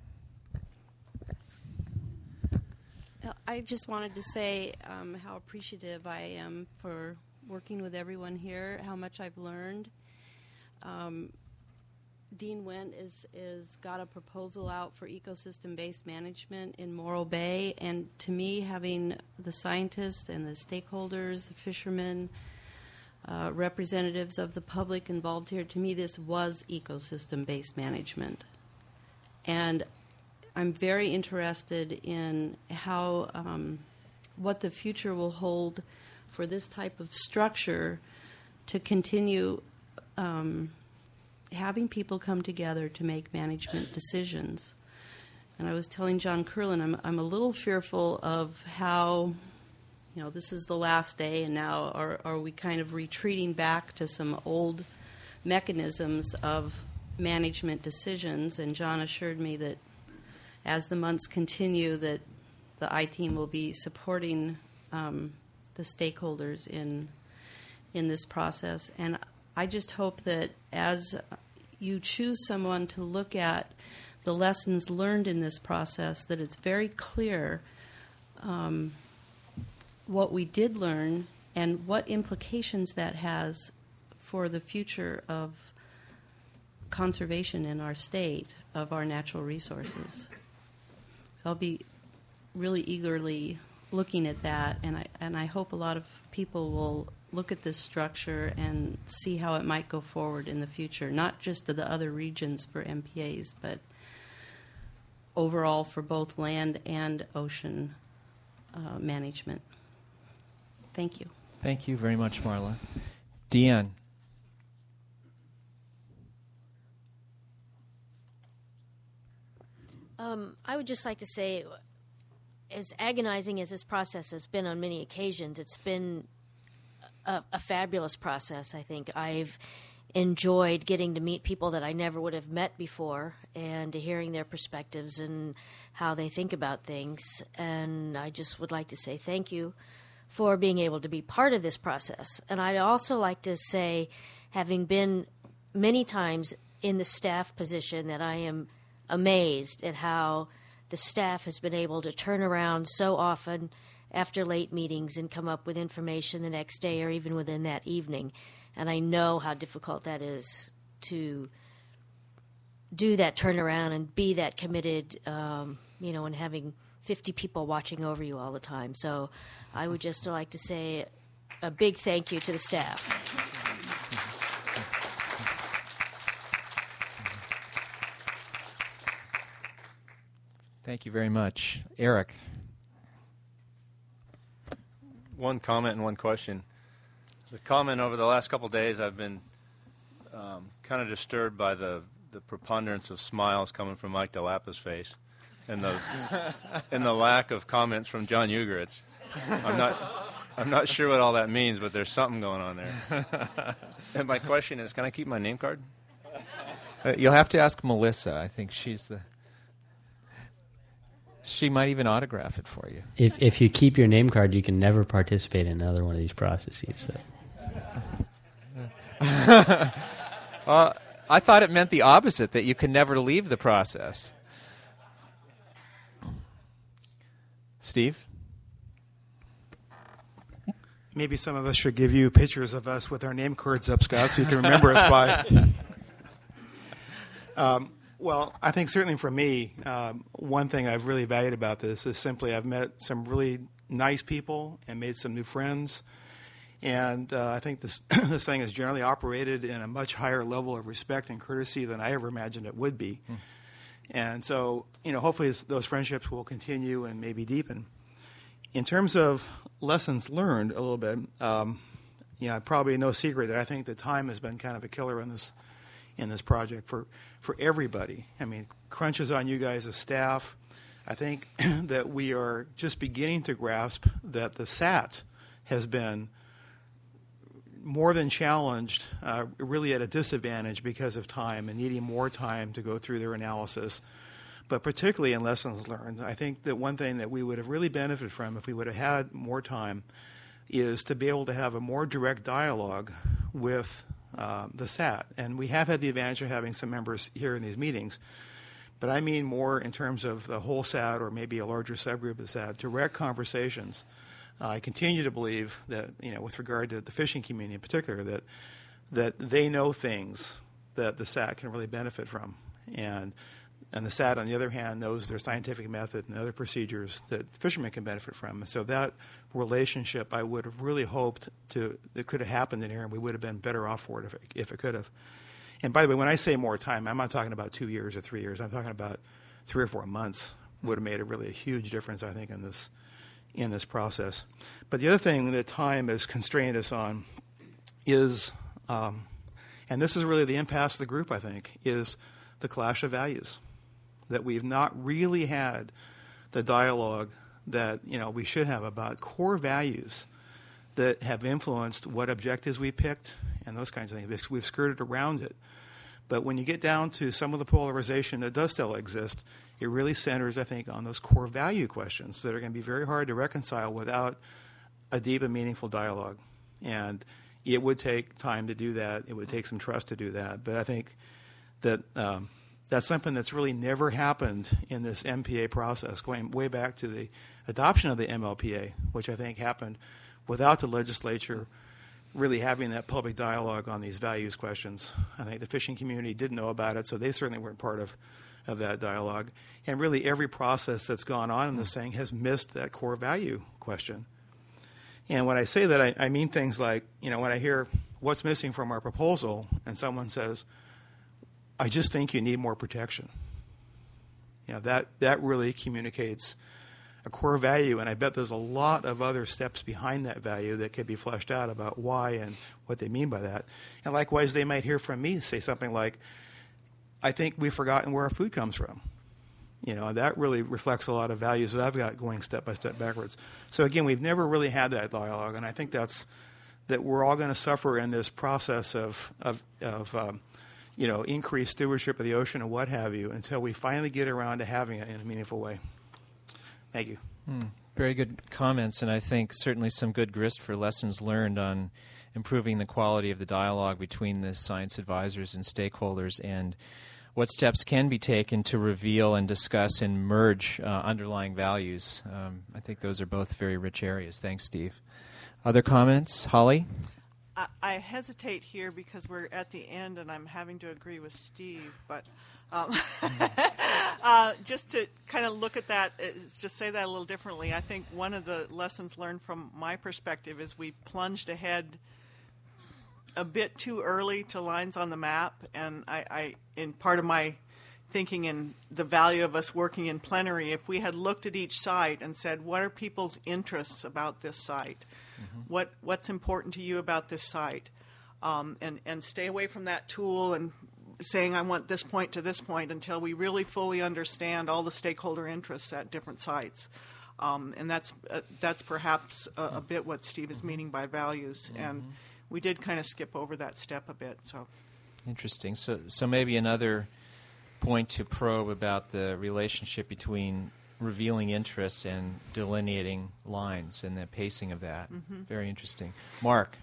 I just wanted to say um, how appreciative I am for working with everyone here, how much I've learned. Um, Dean Wendt is, is got a proposal out for ecosystem-based management in Morro Bay, and to me, having the scientists and the stakeholders, the fishermen, uh, representatives of the public involved here, to me, this was ecosystem-based management. And I'm very interested in how, um, what the future will hold for this type of structure to continue um, having people come together to make management decisions. And I was telling John Curlin, I'm, I'm a little fearful of how, you know, this is the last day, and now are, are we kind of retreating back to some old mechanisms of management decisions. And John assured me that as the months continue, that the I-Team will be supporting um, the stakeholders in in this process. And I just hope that as you choose someone to look at the lessons learned in this process, that it's very clear um, what we did learn and what implications that has for the future of conservation in our state of our natural resources. So I'll be really eagerly looking at that, and I and I hope a lot of people will look at this structure and see how it might go forward in the future, not just to the other regions for M P As, but overall for both land and ocean uh, management. Thank you. Thank you very much, Marla. Deanne. Um, I would just like to say, as agonizing as this process has been on many occasions, it's been a, a fabulous process, I think. I've enjoyed getting to meet people that I never would have met before and to hearing their perspectives and how they think about things. And I just would like to say thank you for being able to be part of this process. And I'd also like to say, having been many times in the staff position, that I am amazed at how the staff has been able to turn around so often after late meetings and come up with information the next day or even within that evening. And I know how difficult that is to do that turnaround and be that committed, um, you know, and having fifty people watching over you all the time. So I would just like to say a big thank you to the staff. Thank you very much. Eric. One comment and one question. The comment, over the last couple of days, I've been um, kind of disturbed by the, the preponderance of smiles coming from Mike DeLapa's face and the and the lack of comments from John Ugeritz. I'm not I'm not sure what all that means, but there's something going on there. And my question is, can I keep my name card? Uh, you'll have to ask Melissa. I think she's the... She might even autograph it for you. If if you keep your name card, you can never participate in another one of these processes. So. uh, I thought it meant the opposite, that you can never leave the process. Steve? Maybe some of us should give you pictures of us with our name cards up, Scott, so you can remember us by. Um, well, I think certainly for me, um, one thing I've really valued about this is simply I've met some really nice people and made some new friends. And uh, I think this this thing has generally operated in a much higher level of respect and courtesy than I ever imagined it would be. Hmm. And so, you know, hopefully those friendships will continue and maybe deepen. In terms of lessons learned a little bit, um, you know, probably no secret that I think the time has been kind of a killer in this in this project for, for everybody. I mean, crunches on you guys as staff. I think that we are just beginning to grasp that the S A T has been more than challenged, uh, really at a disadvantage because of time and needing more time to go through their analysis. But particularly in lessons learned, I think that one thing that we would have really benefited from if we would have had more time is to be able to have a more direct dialogue with uh, the S A T. And we have had the advantage of having some members here in these meetings. But I mean more in terms of the whole S A T or maybe a larger subgroup of the S A T, direct conversations. Uh, I continue to believe that, you know, with regard to the fishing community in particular, that that they know things that the S A T can really benefit from. And and the S A T, on the other hand, knows their scientific method and other procedures that fishermen can benefit from. And so that relationship, I would have really hoped to that could have happened in here, and we would have been better off for it if it, if it could have. And by the way, when I say more time, I'm not talking about two years or three years. I'm talking about three or four months would have made a really a huge difference, I think, in this in this process. But the other thing that time has constrained us on is, um, and this is really the impasse of the group, I think, is the clash of values. That we've not really had the dialogue that, you know, we should have about core values that have influenced what objectives we picked and those kinds of things. We've skirted around it. But when you get down to some of the polarization that does still exist, it really centers, I think, on those core value questions that are going to be very hard to reconcile without a deep and meaningful dialogue. And it would take time to do that. It would take some trust to do that. But I think that um, that's something that's really never happened in this M P A process, going way back to the adoption of the M L P A, which I think happened without the legislature really having that public dialogue on these values questions. I think the fishing community didn't know about it, so they certainly weren't part of, of that dialogue. And really every process that's gone on in this thing has missed that core value question. And when I say that, I, I mean things like, you know, when I hear what's missing from our proposal and someone says, I just think you need more protection. You know, that, that really communicates a core value, and I bet there's a lot of other steps behind that value that could be fleshed out about why and what they mean by that. And likewise, they might hear from me say something like, I think we've forgotten where our food comes from. You know, that really reflects a lot of values that I've got going step by step backwards. So again, we've never really had that dialogue, and I think that's that we're all going to suffer in this process of of, of um, you know, increased stewardship of the ocean and what have you until we finally get around to having it in a meaningful way. Thank you. Hmm. Very good comments, and I think certainly some good grist for lessons learned on improving the quality of the dialogue between the science advisors and stakeholders, and what steps can be taken to reveal and discuss and merge uh, underlying values. Um, I think those are both very rich areas. Thanks, Steve. Other comments? Holly? I, I hesitate here because we're at the end and I'm having to agree with Steve, but um, uh, just to kind of look at that, is just say that a little differently. I think one of the lessons learned from my perspective is we plunged ahead a bit too early to lines on the map, and I, I in part of my thinking in the value of us working in plenary, if we had looked at each site and said, what are people's interests about this site? Mm-hmm. What what's important to you about this site? Um, and, and stay away from that tool and saying I want this point to this point until we really fully understand all the stakeholder interests at different sites. Um, and that's uh, that's perhaps a, a bit what Steve is meaning by values. Mm-hmm. And we did kind of skip over that step a bit. So interesting. So so maybe another point to probe about the relationship between revealing interests and delineating lines and the pacing of that. Mm-hmm. Very interesting. Mark.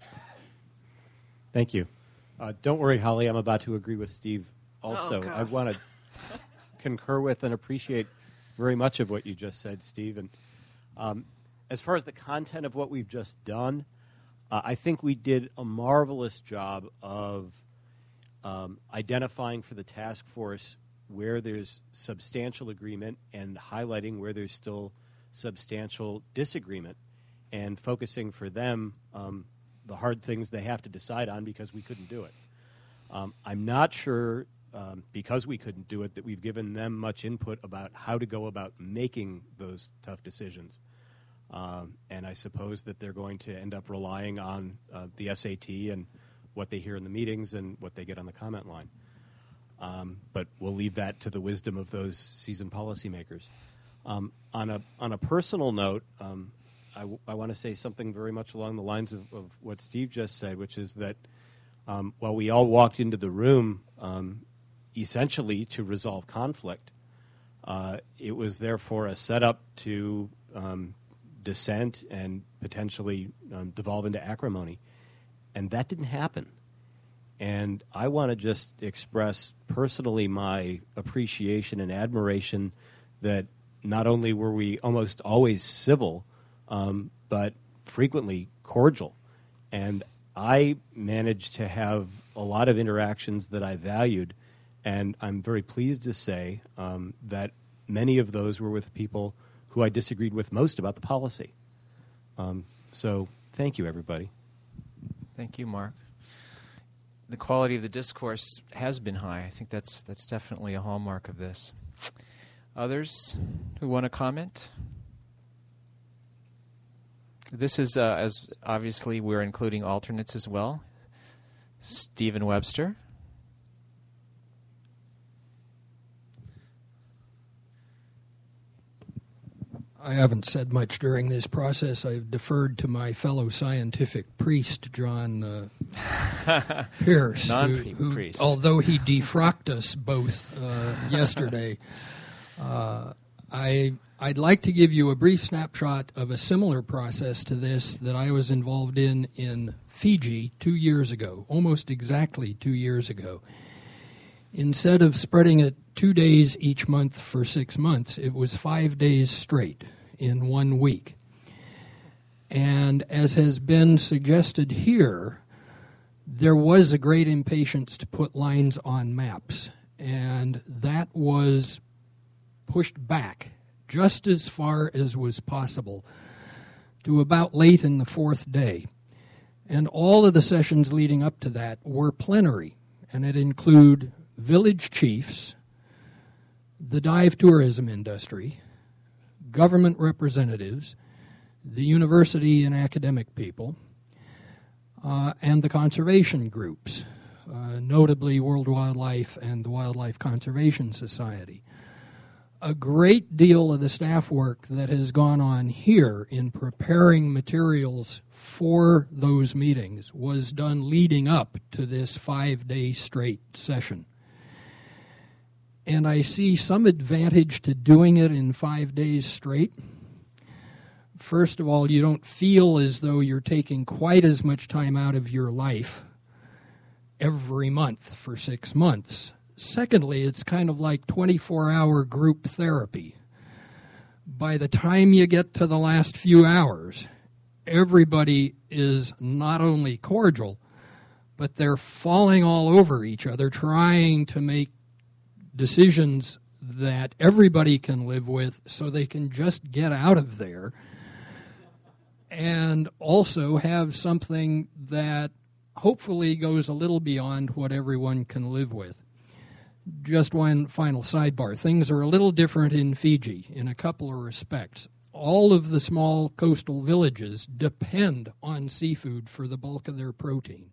Thank you. Uh, don't worry, Holly, I'm about to agree with Steve also. Oh, I want to concur with and appreciate very much of what you just said, Steve. And um, as far as the content of what we've just done, uh, I think we did a marvelous job of Um, identifying for the task force where there's substantial agreement and highlighting where there's still substantial disagreement and focusing for them um, the hard things they have to decide on because we couldn't do it. Um, I'm not sure, um, because we couldn't do it, that we've given them much input about how to go about making those tough decisions. Um, and I suppose that they're going to end up relying on uh, the S A T and what they hear in the meetings and what they get on the comment line. Um, but we'll leave that to the wisdom of those seasoned policymakers. Um, on a on a personal note, um, I, w- I want to say something very much along the lines of, of what Steve just said, which is that um, while we all walked into the room um, essentially to resolve conflict, uh, it was therefore a setup to um, dissent and potentially um, devolve into acrimony. And that didn't happen. And I want to just express personally my appreciation and admiration that not only were we almost always civil, um, but frequently cordial. And I managed to have a lot of interactions that I valued, and I'm very pleased to say um, that many of those were with people who I disagreed with most about the policy. Um, so thank you, everybody. Thank you, Mark. The quality of the discourse has been high. I think that's that's definitely a hallmark of this. Others who want to comment? This is, uh, as obviously we're including alternates as well. Stephen Webster. I haven't said much during this process. I've deferred to my fellow scientific priest, John uh, Pierce, who, who, although he defrocked us both uh, yesterday. Uh, I, I'd like to give you a brief snapshot of a similar process to this that I was involved in in Fiji two years ago, almost exactly two years ago. Instead of spreading it two days each month for six months, it was five days straight in one week. And as has been suggested here, there was a great impatience to put lines on maps, and that was pushed back just as far as was possible to about late in the fourth day. And all of the sessions leading up to that were plenary, and it included village chiefs, the dive tourism industry, government representatives, the university and academic people, uh, and the conservation groups, uh, notably World Wildlife and the Wildlife Conservation Society. A great deal of the staff work that has gone on here in preparing materials for those meetings was done leading up to this five-day straight session. And I see some advantage to doing it in five days straight. First of all, you don't feel as though you're taking quite as much time out of your life every month for six months. Secondly, it's kind of like twenty-four hour group therapy. By the time you get to the last few hours, everybody is not only cordial, but they're falling all over each other, trying to make decisions that everybody can live with so they can just get out of there and also have something that hopefully goes a little beyond what everyone can live with. Just one final sidebar. Things are a little different in Fiji in a couple of respects. All of the small coastal villages depend on seafood for the bulk of their protein.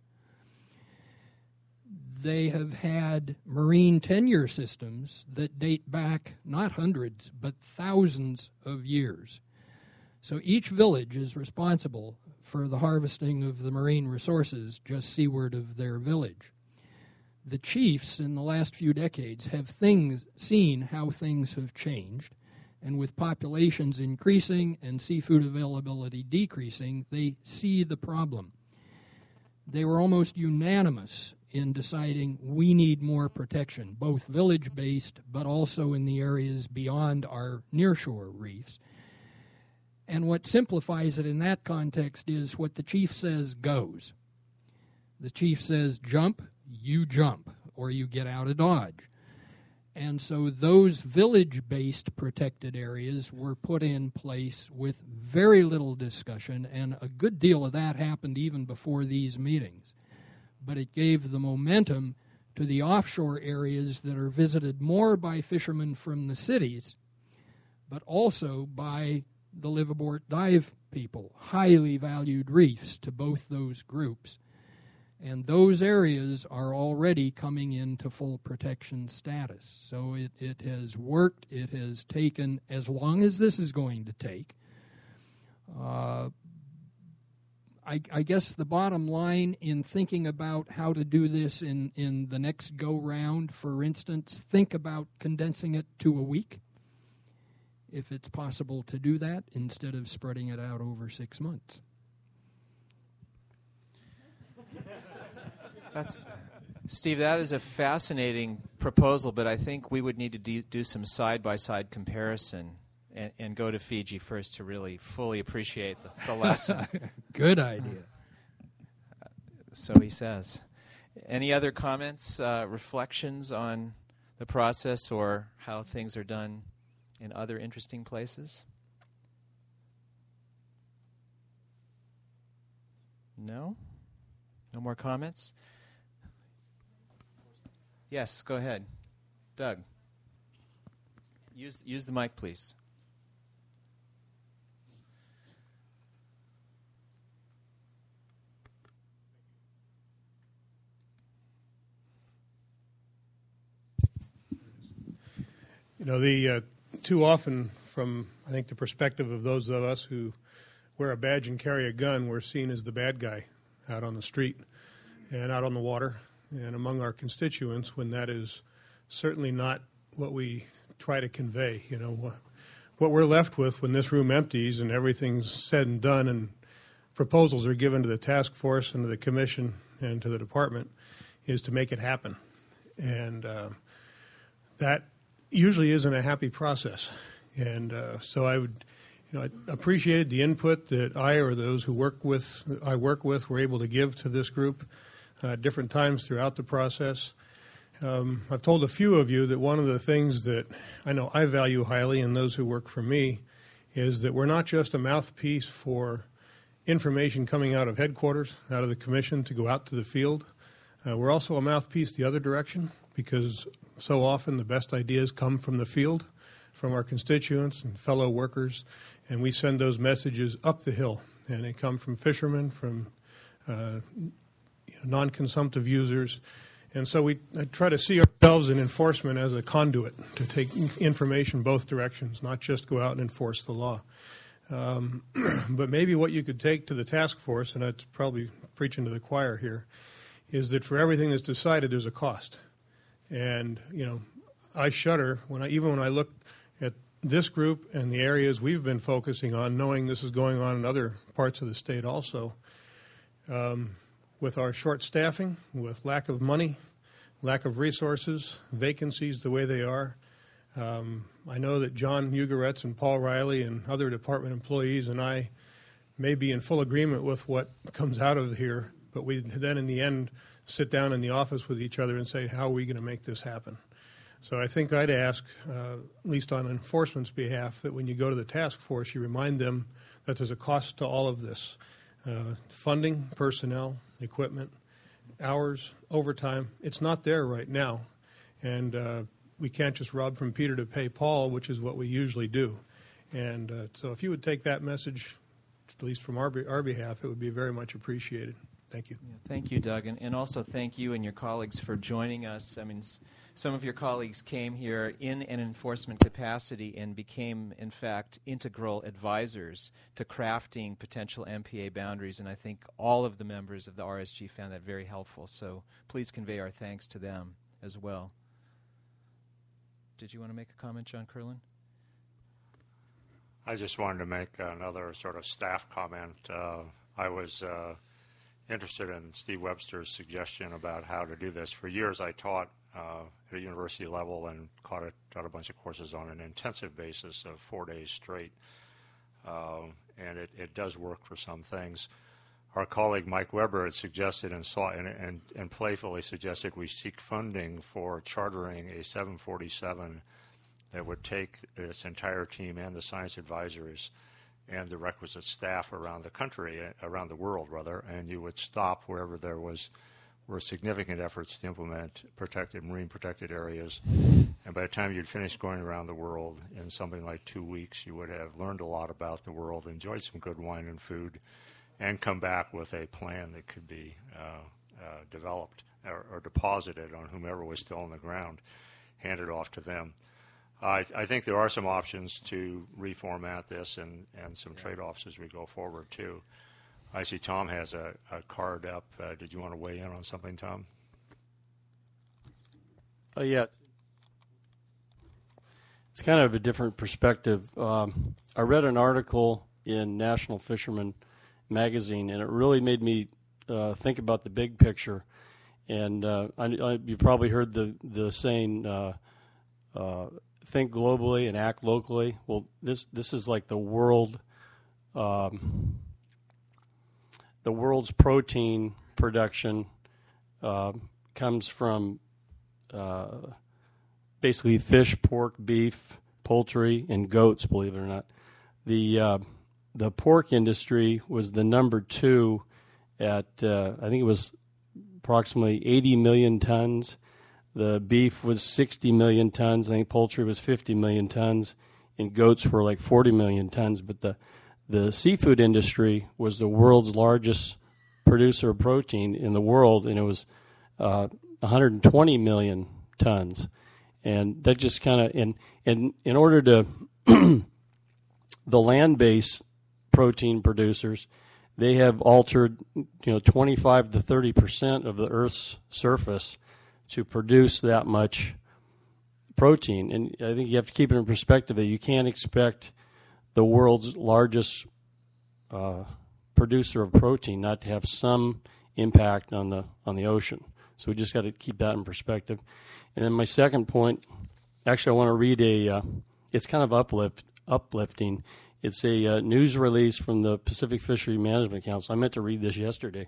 They have had marine tenure systems that date back not hundreds, but thousands of years. So each village is responsible for the harvesting of the marine resources just seaward of their village. The chiefs in the last few decades have things, seen how things have changed, and with populations increasing and seafood availability decreasing, they see the problem. They were almost unanimous in deciding we need more protection, both village-based but also in the areas beyond our nearshore reefs. And what simplifies it in that context is what the chief says goes. The chief says jump, you jump, or you get out of Dodge. And so those village-based protected areas were put in place with very little discussion, and a good deal of that happened even before these meetings. But it gave the momentum to the offshore areas that are visited more by fishermen from the cities, but also by the liveaboard dive people, highly valued reefs to both those groups. And those areas are already coming into full protection status. So it, it has worked. It has taken as long as this is going to take. Uh, I, I guess the bottom line in thinking about how to do this in, in the next go-round, for instance, think about condensing it to a week, if it's possible to do that, instead of spreading it out over six months. That's, Steve, that is a fascinating proposal, but I think we would need to do, do some side-by-side comparison and, and go to Fiji first to really fully appreciate the, the lesson. Good idea. Uh, so he says. Any other comments, uh, reflections on the process or how things are done in other interesting places? No? No more comments? Yes, go ahead. Doug. Use, use the mic, please. You know, the uh, too often, from I think the perspective of those of us who wear a badge and carry a gun, we're seen as the bad guy out on the street and out on the water and among our constituents, when that is certainly not what we try to convey. You know, what, what we're left with when this room empties and everything's said and done and proposals are given to the task force and to the commission and to the department is to make it happen. And uh, that usually isn't a happy process. And uh, so I would, you know, I appreciated the input that I or those who work with, I work with were able to give to this group uh, different times throughout the process. Um, I've told a few of you that one of the things that I know I value highly in those who work for me is that we're not just a mouthpiece for information coming out of headquarters, out of the commission to go out to the field. Uh, we're also a mouthpiece the other direction, because so often the best ideas come from the field, from our constituents and fellow workers, and we send those messages up the hill, and they come from fishermen, from uh, you know, non-consumptive users. And so we I try to see ourselves in enforcement as a conduit to take information both directions, not just go out and enforce the law. Um, but maybe what you could take to the task force, and it's probably preaching to the choir here, is that for everything that's decided, there's a cost. And, you know, I shudder when I, even when I look at this group and the areas we've been focusing on, knowing this is going on in other parts of the state also, um, with our short staffing, with lack of money, lack of resources, vacancies the way they are. Um, I know that John Ugaretz and Paul Riley and other department employees and I may be in full agreement with what comes out of here, but we then in the end sit down in the office with each other and say, how are we going to make this happen? So I think I'd ask, uh, at least on enforcement's behalf, that when you go to the task force, you remind them that there's a cost to all of this. Uh, funding, personnel, equipment, hours, overtime. It's not there right now. And uh, we can't just rob from Peter to pay Paul, which is what we usually do. And uh, so if you would take that message, at least from our, be- our behalf, it would be very much appreciated. Thank you. Yeah, thank you, Doug. And, and also thank you and your colleagues for joining us. I mean, s- some of your colleagues came here in an enforcement capacity and became, in fact, integral advisors to crafting potential M P A boundaries. And I think all of the members of the R S G found that very helpful. So please convey our thanks to them as well. Did you want to make a comment, John Curlin? I just wanted to make another sort of staff comment. Uh, I was uh, interested in Steve Webster's suggestion about how to do this. For years, I taught uh, at a university level and taught a, taught a bunch of courses on an intensive basis of four days straight, uh, and it, it does work for some things. Our colleague Mike Weber had suggested and, saw, and, and, and playfully suggested we seek funding for chartering a seven forty-seven that would take this entire team and the science advisories and the requisite staff around the country, around the world rather, and you would stop wherever there was were significant efforts to implement protected marine protected areas. And by the time you'd finished going around the world in something like two weeks, you would have learned a lot about the world, enjoyed some good wine and food, and come back with a plan that could be uh, uh, developed or, or deposited on whomever was still on the ground, handed off to them. I, I think there are some options to reformat this and, and some trade-offs as we go forward, too. I see Tom has a, a card up. Uh, did you want to weigh in on something, Tom? Uh, yeah. It's kind of a different perspective. Um, I read an article in National Fisherman magazine, and it really made me uh, think about the big picture. And uh, I, I, you probably heard the, the saying, uh, uh, think globally and act locally. Well, this this is like the world, um, the world's protein production uh, comes from uh, basically fish, pork, beef, poultry, and goats. Believe it or not, the uh, the pork industry was the number two at uh, I think it was approximately eighty million tons. The beef was sixty million tons. I think poultry was fifty million tons, and goats were like forty million tons. But the the seafood industry was the world's largest producer of protein in the world, and it was uh, one hundred twenty million tons. And that just kind of, and, and in order to, the land-based protein producers, they have altered, you know, twenty-five to thirty percent of the Earth's surface to produce that much protein. And I think you have to keep it in perspective that you can't expect the world's largest uh, producer of protein not to have some impact on the on the ocean. So we just got to keep that in perspective. And then my second point, actually I want to read a, uh, it's kind of uplift, uplifting. It's a uh, news release from the Pacific Fishery Management Council. I meant to read this yesterday.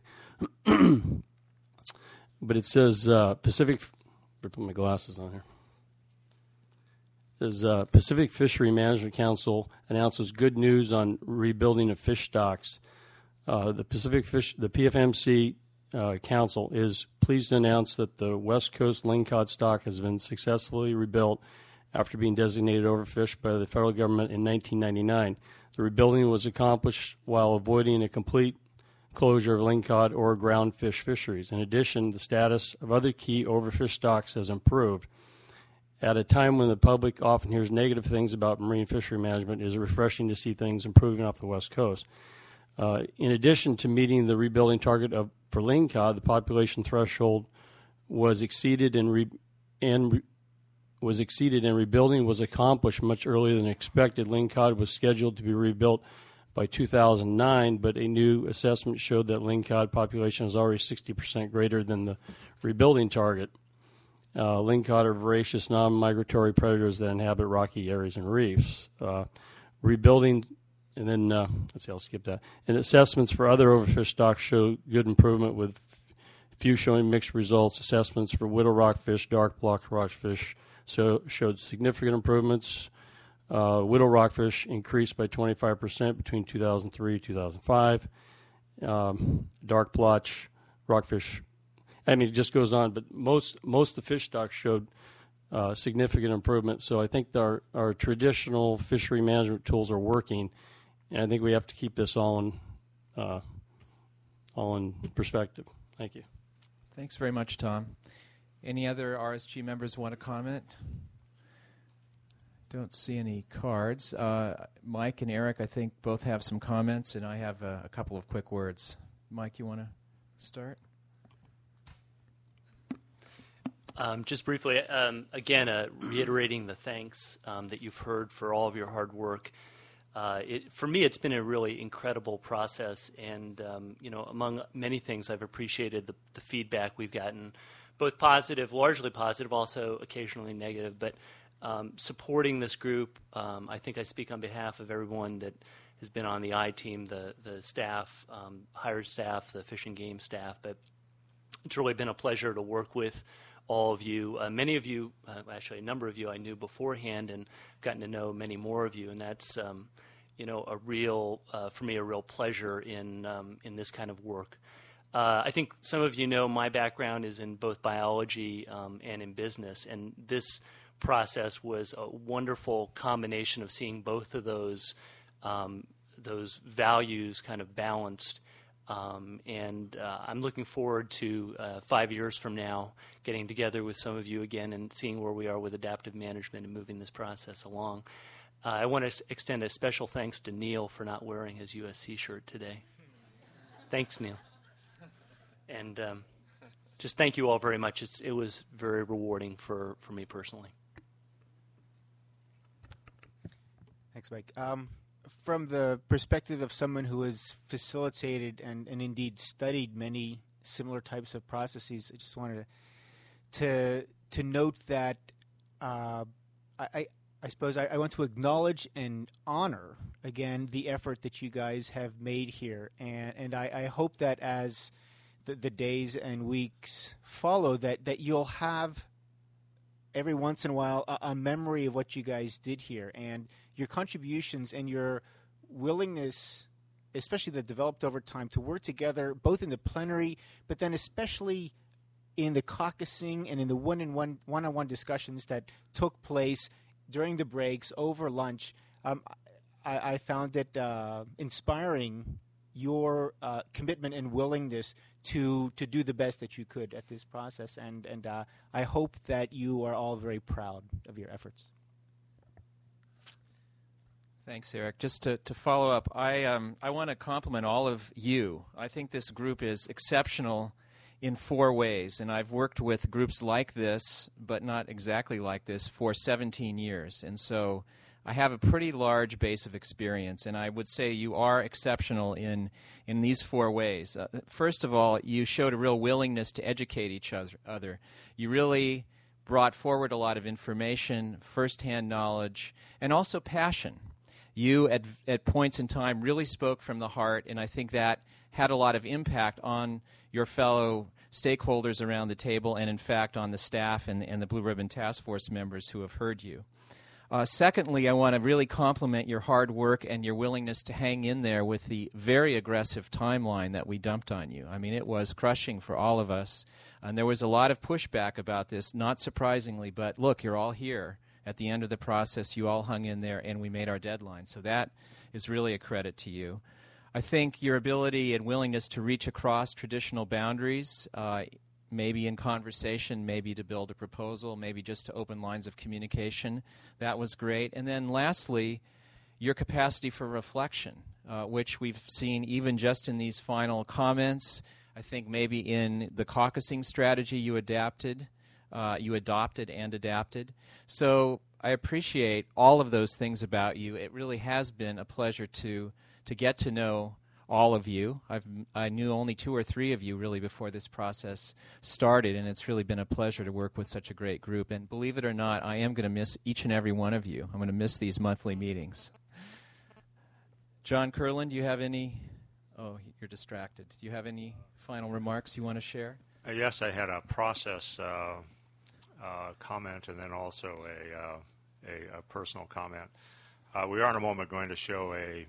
But it says uh, Pacific. I'll put my glasses on here. It says uh, Pacific Fishery Management Council announces good news on rebuilding of fish stocks. Uh, the Pacific Fish, the P F M C uh, Council is pleased to announce that the West Coast lingcod stock has been successfully rebuilt after being designated overfished by the federal government in nineteen ninety-nine. The rebuilding was accomplished while avoiding a complete closure of lingcod or ground fish fisheries. In addition, the status of other key overfished stocks has improved. At a time when the public often hears negative things about marine fishery management, it is refreshing to see things improving off the West Coast. Uh, in addition to meeting the rebuilding target of for lingcod, the population threshold was exceeded and re, and re, was exceeded and rebuilding was accomplished much earlier than expected. Lingcod was scheduled to be rebuilt by two thousand nine, but a new assessment showed that lingcod population is already sixty percent greater than the rebuilding target. Uh, lingcod are voracious non-migratory predators that inhabit rocky areas and reefs. Uh, rebuilding and then uh, let's see, I'll skip that. And assessments for other overfish stocks show good improvement, with few showing mixed results. Assessments for whittle rockfish, dark block rockfish so showed significant improvements. Uh, whittle rockfish increased by twenty-five percent between two thousand three and two thousand five. Um, dark blotch rockfish, I mean, it just goes on, but most most of the fish stocks showed uh, significant improvement. So I think our, our traditional fishery management tools are working, and I think we have to keep this all in, uh, all in perspective. Thank you. Thanks very much, Tom. Any other R S G members want to comment? Don't see any cards. Uh, Mike and Eric, I think, both have some comments, and I have a, a couple of quick words. Mike, you want to start? Um, just briefly, um, again, uh, reiterating the thanks um, that you've heard for all of your hard work. Uh, it, for me, it's been a really incredible process, and um, you know, among many things, I've appreciated the, the feedback we've gotten, both positive, largely positive, also occasionally negative. But um, supporting this group, um, I think I speak on behalf of everyone that has been on the I team, the the staff, um, hired staff, the Fish and Game staff. But it's really been a pleasure to work with all of you. Uh, many of you, uh, actually a number of you I knew beforehand, and gotten to know many more of you, and that's um, you know, a real, uh, for me, a real pleasure in um, in this kind of work. Uh, I think some of you know my background is in both biology um, and in business, and this process was a wonderful combination of seeing both of those um, those values kind of balanced. Um, and uh, I'm looking forward to uh, five years from now getting together with some of you again and seeing where we are with adaptive management and moving this process along. Uh, I want to s- extend a special thanks to Neil for not wearing his U S C shirt today. Thanks, Neil. And um, just thank you all very much. It's, it was very rewarding for, for me personally. Thanks, Mike. Um, from the perspective of someone who has facilitated and, and indeed studied many similar types of processes, I just wanted to to, to note that uh, I, I, I suppose I, I want to acknowledge and honor, again, the effort that you guys have made here. And, and I, I hope that as the, the days and weeks follow, that, that you'll have every once in a while a, a memory of what you guys did here, and your contributions and your willingness, especially that developed over time, to work together both in the plenary, but then especially in the caucusing and in the one-on-one, one-on-one discussions that took place during the breaks, over lunch. Um, I, I found it uh, inspiring, your uh, commitment and willingness to to do the best that you could at this process, and and uh, I hope that you are all very proud of your efforts. Thanks, Eric. Just to, to follow up, I um, I want to compliment all of you. I think this group is exceptional in four ways, and I've worked with groups like this, but not exactly like this, for seventeen years, and so I have a pretty large base of experience, and I would say you are exceptional in in these four ways. Uh, first of all, you showed a real willingness to educate each other. other. You really brought forward a lot of information, firsthand knowledge, and also passion. You, at, at points in time, really spoke from the heart, and I think that had a lot of impact on your fellow stakeholders around the table, and in fact on the staff and, and the Blue Ribbon Task Force members who have heard you. Uh, secondly, I want to really compliment your hard work and your willingness to hang in there with the very aggressive timeline that we dumped on you. I mean, it was crushing for all of us, and there was a lot of pushback about this, not surprisingly, but look, you're all here. At the end of the process, you all hung in there, and we made our deadline. So that is really a credit to you. I think your ability and willingness to reach across traditional boundaries, uh, maybe in conversation, maybe to build a proposal, maybe just to open lines of communication, that was great. And then lastly, your capacity for reflection, uh, which we've seen even just in these final comments. I think maybe in the caucusing strategy you adapted. Uh, you adopted and adapted. So I appreciate all of those things about you. It really has been a pleasure to to get to know all of you. I've, I knew only two or three of you really before this process started, and it's really been a pleasure to work with such a great group. And believe it or not, I am going to miss each and every one of you. I'm going to miss these monthly meetings. John Curlin, do you have any? Oh, you're distracted. Do you have any final remarks you want to share? Uh, yes, I had a process uh, uh, comment and then also a, uh, a, a personal comment. Uh, we are in a moment going to show a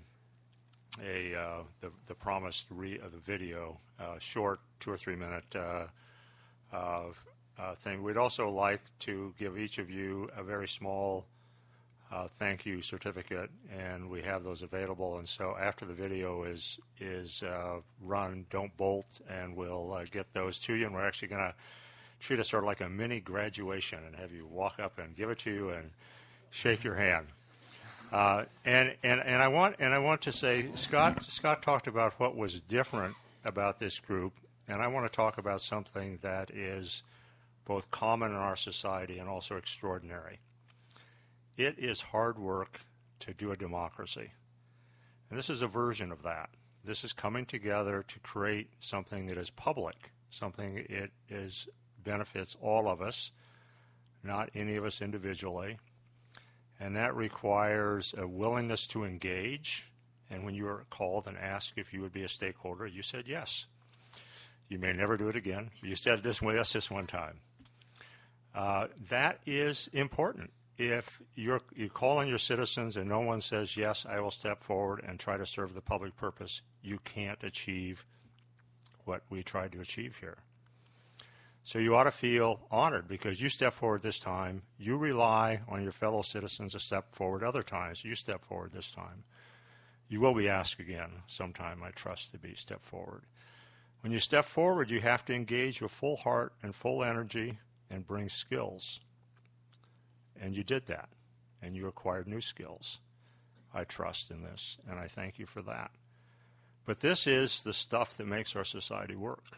a uh, the, the promised re- uh, the video, uh, short two or three minute uh, uh, uh, thing. We'd also like to give each of you a very small uh, thank you certificate, and we have those available. And so after the video is is uh, run, don't bolt, and we'll uh, get those to you. And we're actually going to treat it sort of like a mini graduation and have you walk up and give it to you and shake your hand. Uh, and, and, and I want and I want to say, Scott Scott talked about what was different about this group, and I want to talk about something that is both common in our society and also extraordinary. It is hard work to do a democracy, and this is a version of that. This is coming together to create something that is public, something it is benefits all of us, not any of us individually. And that requires a willingness to engage. And when you were called and asked if you would be a stakeholder, you said yes. You may never do it again. You said this yes this one time. Uh, that is important. If you're, you call on your citizens and no one says, yes, I will step forward and try to serve the public purpose, you can't achieve what we tried to achieve here. So you ought to feel honored because you step forward this time. You rely on your fellow citizens to step forward other times. You step forward this time. You will be asked again sometime, I trust, to be step forward. When you step forward, you have to engage with full heart and full energy and bring skills. And you did that, and you acquired new skills. I trust in this, and I thank you for that. But this is the stuff that makes our society work.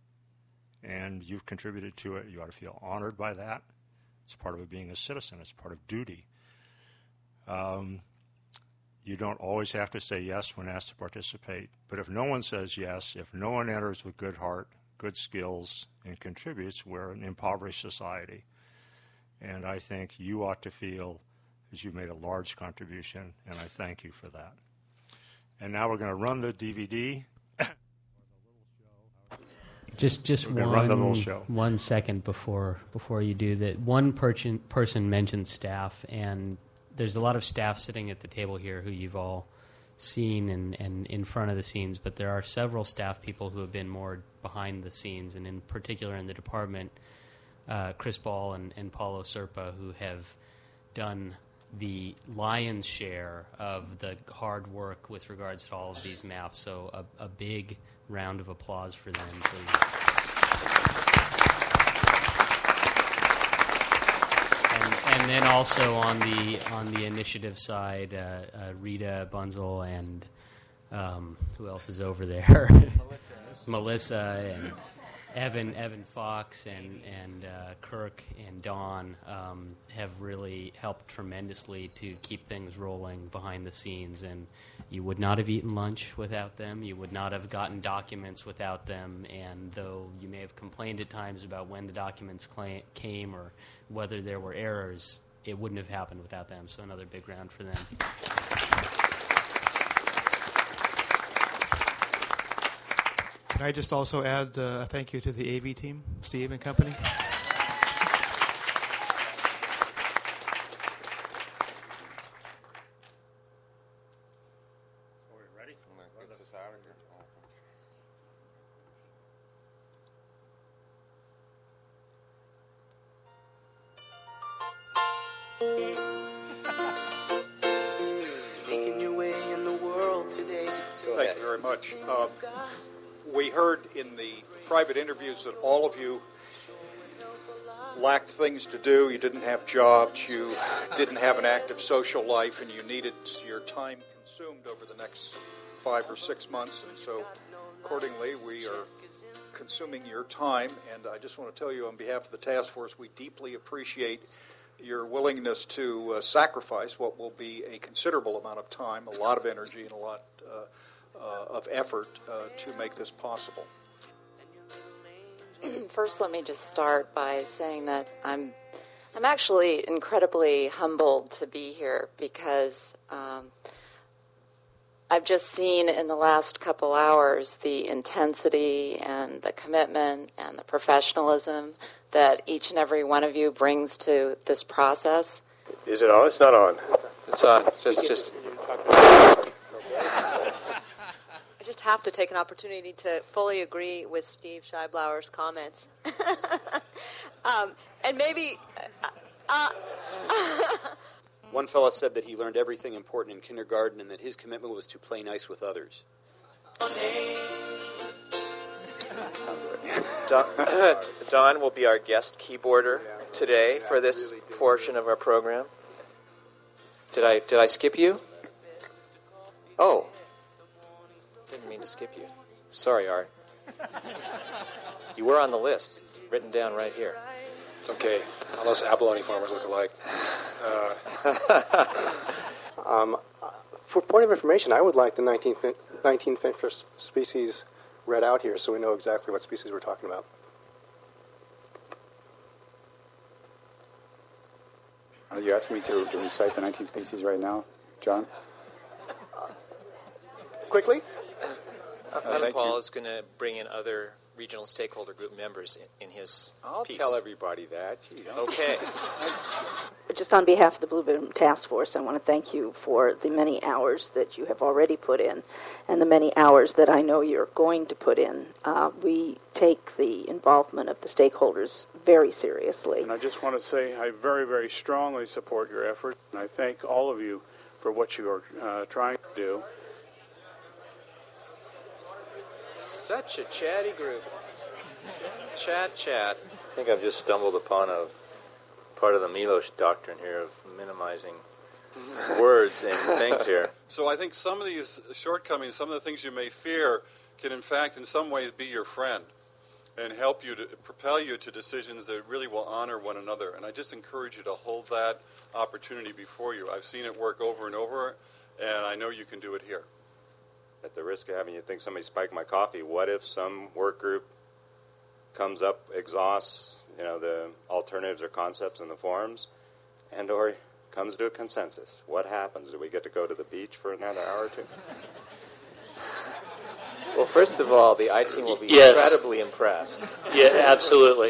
And you've contributed to it. You ought to feel honored by that. It's part of being a citizen. It's part of duty. Um, you don't always have to say yes when asked to participate. But if no one says yes, if no one enters with good heart, good skills, and contributes, we're an impoverished society. And I think you ought to feel as you've made a large contribution, and I thank you for that. And now we're going to run the D V D. Just, just one, run the little show. one second before before you do that. One person person mentioned staff, and there's a lot of staff sitting at the table here who you've all seen and, and in front of the scenes. But there are several staff people who have been more behind the scenes, and in particular in the department, uh, Chris Ball and, and Paulo Serpa, who have done the lion's share of the hard work with regards to all of these maps. So a, a big round of applause for them, please. And, and then also on the on the initiative side, uh, uh, Rita Bunzel and um, who else is over there? Melissa, Melissa and Evan, Evan Fox, and and uh, Kirk and Don um, have really helped tremendously to keep things rolling behind the scenes. And you would not have eaten lunch without them. You would not have gotten documents without them. And though you may have complained at times about when the documents cla- came or whether there were errors, it wouldn't have happened without them. So another big round for them. Can I just also add uh, a thank you to the A V team, Steve and company? Are we ready? Get us out of here. Making your way in the world today. Thank you very much. Uh, we heard in the private interviews that all of you lacked things to do. You didn't have jobs. You didn't have an active social life, and you needed your time consumed over the next five or six months. And so, accordingly, we are consuming your time. And I just want to tell you on behalf of the task force, we deeply appreciate your willingness to uh, sacrifice what will be a considerable amount of time, a lot of energy, and a lot uh, uh, of effort uh, to make this possible. First, let me just start by saying that I'm I'm actually incredibly humbled to be here because um, I've just seen in the last couple hours the intensity and the commitment and the professionalism that each and every one of you brings to this process. Is it on? It's not on. It's on. Just, just. I just have to take an opportunity to fully agree with Steve Scheiblower's comments. um, and maybe... Uh, One fellow said that he learned everything important in kindergarten and that his commitment was to play nice with others. Don, Don will be our guest keyboarder today for this portion of our program. Did I did I skip you? Oh. Didn't mean to skip you. Sorry, Art. You were on the list. It's written down right here. It's okay. All those abalone farmers look alike. Uh. um, for point of information, I would like the nineteen, nineteen fish species read out here so we know exactly what species we're talking about. Are you asking me to, to recite the nineteen species right now, John? Quickly? Uh, uh, Paul is going to bring in other regional stakeholder group members in, in his I'll piece. tell everybody that. Gee, okay. Just on behalf of the Blueboom Task Force, I want to thank you for the many hours that you have already put in and the many hours that I know you're going to put in. Uh, we take the involvement of the stakeholders very seriously. And I just want to say I very, very strongly support your effort, and I thank all of you for what you are uh, trying to do. Such a chatty group. Chat, chat. I think I've just stumbled upon a part of the Miloš doctrine here of minimizing words and things here. So I think some of these shortcomings, some of the things you may fear, can in fact in some ways be your friend and help you to propel you to decisions that really will honor one another. And I just encourage you to hold that opportunity before you. I've seen it work over and over, and I know you can do it here. At the risk of having you think somebody spiked my coffee, what if some work group comes up, exhausts, you know, the alternatives or concepts in the forums, and or comes to a consensus? What happens? Do we get to go to the beach for another hour or two? Well, first of all, the I team will be yes. incredibly impressed. Yeah, absolutely.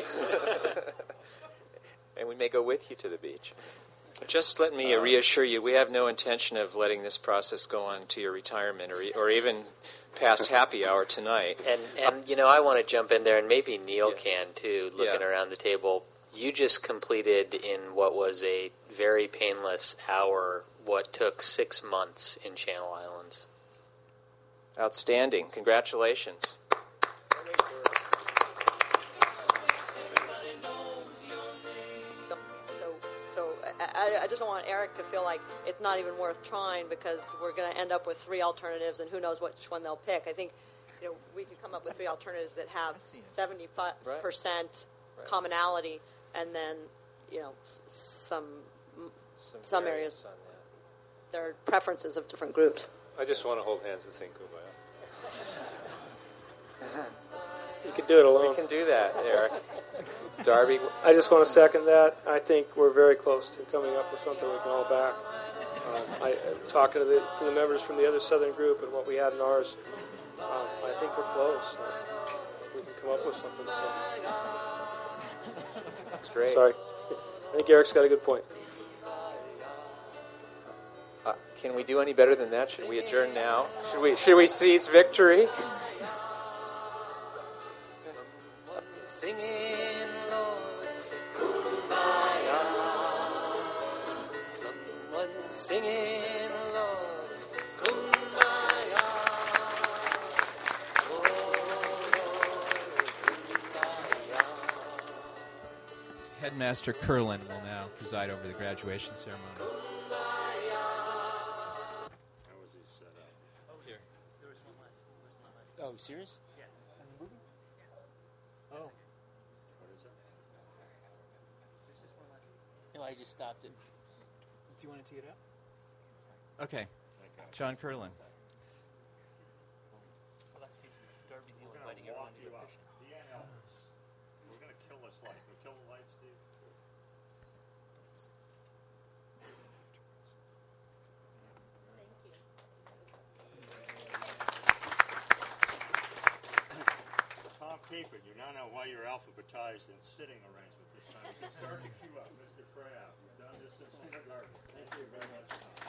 And we may go with you to the beach. Just let me uh, reassure you, we have no intention of letting this process go on to your retirement or or even past happy hour tonight. And, and you know, I want to jump in there, and maybe Neil yes. can, too, looking yeah. around the table. You just completed in what was a very painless hour what took six months in Channel Islands. Outstanding. Congratulations. So I, I just don't want Eric to feel like it's not even worth trying because we're going to end up with three alternatives and who knows which one they'll pick. I think you know we could come up with three alternatives that have seventy-five percent right. commonality and then you know some some, some areas there are preferences of different groups. I just want to hold hands and sing Kumbaya. You can do it alone. We can do that, Eric. Darby? I just want to second that. I think we're very close to coming up with something we can all back. Um, I, uh, talking to the to the members from the other Southern group and what we had in ours, um, I think we're close. We can come up with something. So. That's great. Sorry. I think Eric's got a good point. Uh, can we do any better than that? Should we adjourn now? Should we? Should we seize victory? Singing, Lord, Kumbaya. Someone singing, Lord, Kumbaya. Oh, Lord, Kumbaya. Headmaster Curlin will now preside over the graduation ceremony. How was he set up? Oh, here. There was one last. There was one last. Oh, serious? Yeah. On the movie? Yeah. Oh. No, I just stopped it. Do you want to tee it up? Okay. John Curlin. Well, that's basically Darby Neal inviting everyone to go fishing. We're going to kill this light. We'll kill the light, Steve. Thank you. tape it. You now know why you're alphabetized in sitting arrangement this time. You can start to queue up. Mister Freya, we've done this since kindergarten. Thank you very much.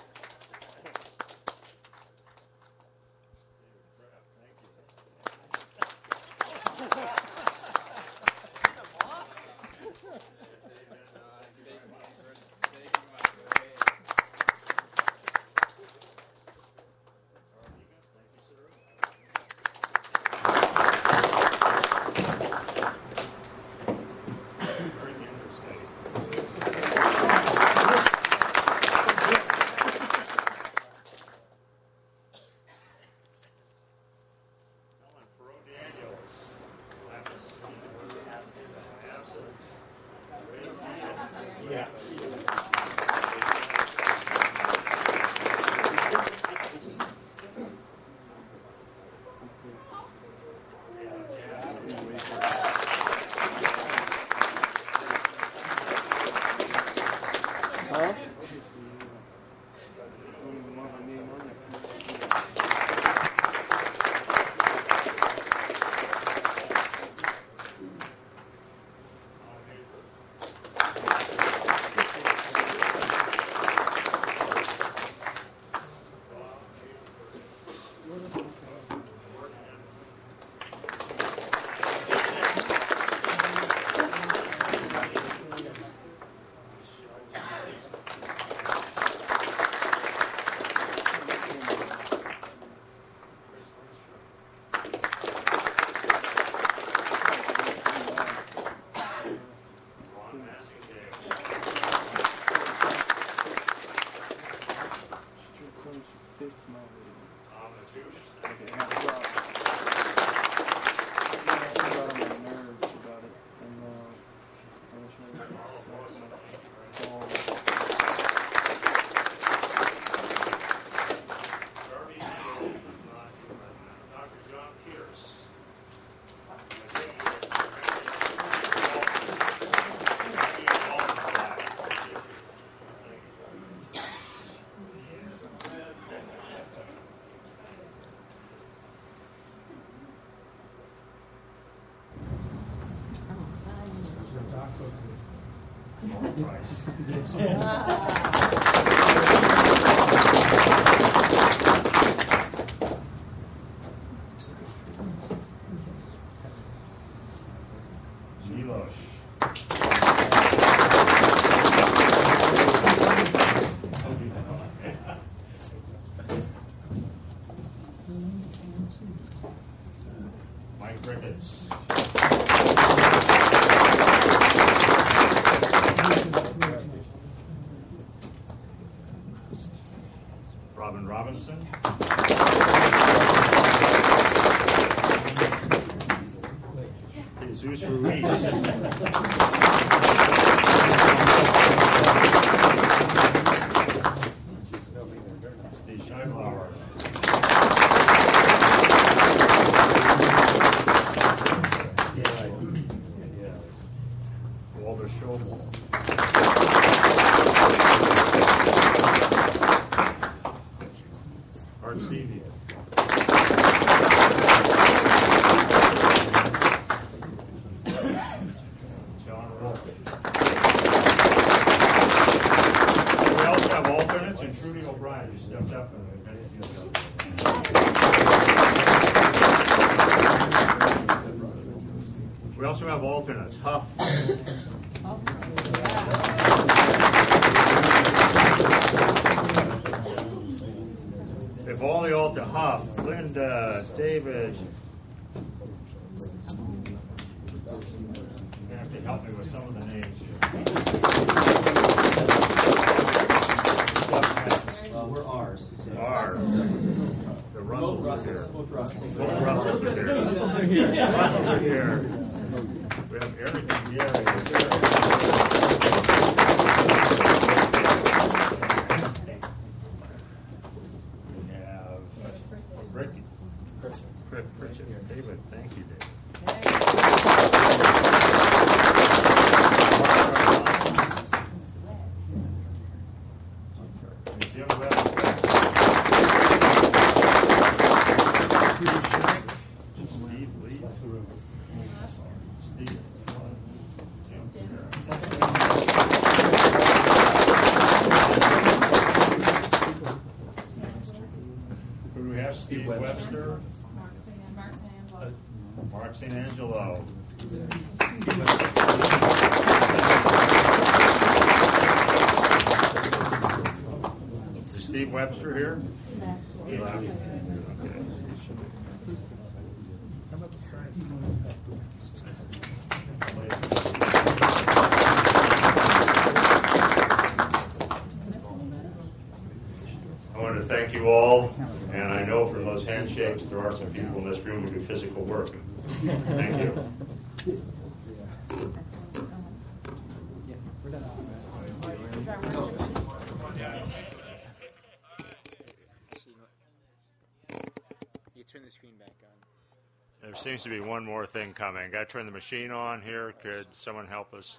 Mike Ricketts. Robin Robinson. Jesus Ruiz. Steve Scheinbauer. Walter Schobel. Art Seavey. John Wolfe. We also have alternates, and Trudy O'Brien, who stepped up and we also have alternates. Huff. If all the alter Huff, Linda, David. You have to help me with some of the names. Uh, we're ours. Ours. The Russells are here. Both Russells. Both Russells are here. Russells are here. Russells are here. We have Eric and Gary. We have Ricky. Rick Pritchett. David, thank you, David. Jim Webb. Steve Lee. Mark Saint Angelo. Is Steve Webster here? He left. Okay. I want to thank you all, and I know from those handshakes there are some people in this room who do physical work. Thank you. You turn the screen back on. There seems to be one more thing coming. Got to turn the machine on here. Could someone help us?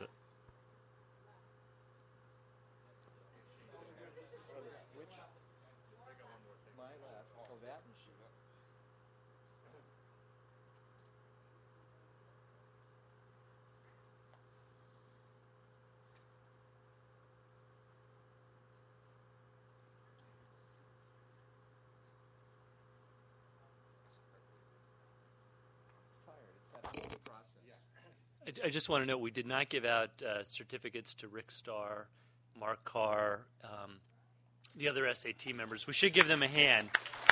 I, I just want to note we did not give out uh, certificates to Rick Starr, Mark Carr, um, the other S A T members. We should give them a hand.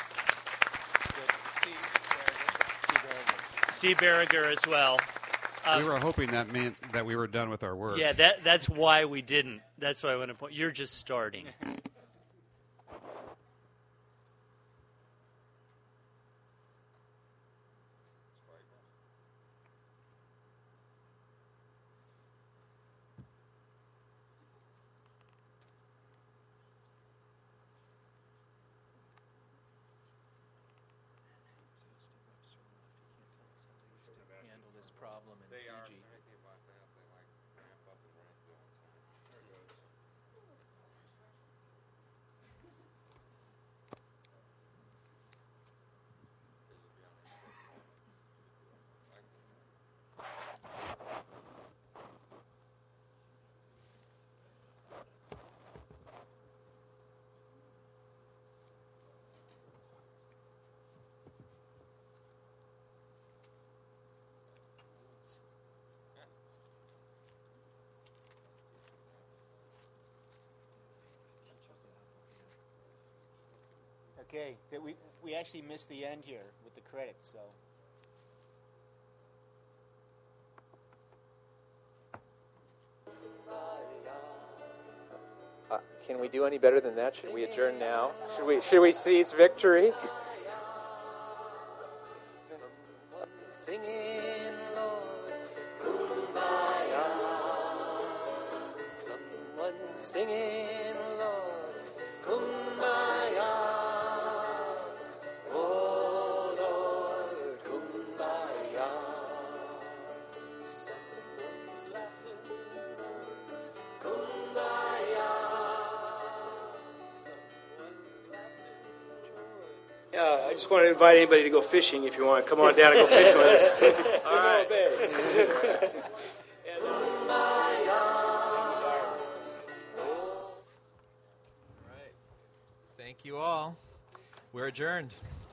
Steve Berriger as well. Um, we were hoping that meant that we were done with our work. Yeah, that that's why we didn't. That's why I want to point. You're just starting. Problem in they Fiji. Are, they like ramp up and ramp down. There it goes. Okay, that we we actually missed the end here with the credits, so. Uh, can we do any better than that? Should we adjourn now? Should we should we seize victory? Singing, Lord, kumbaya. Someone singing, Lord, kumbaya. Oh, Lord, kumbaya. Someone's laughing, kumbaya. Yeah, I just want to invite anybody to go fishing if you want. Come on down and go fishing with us. All right. And, uh, Thank you all. We're adjourned.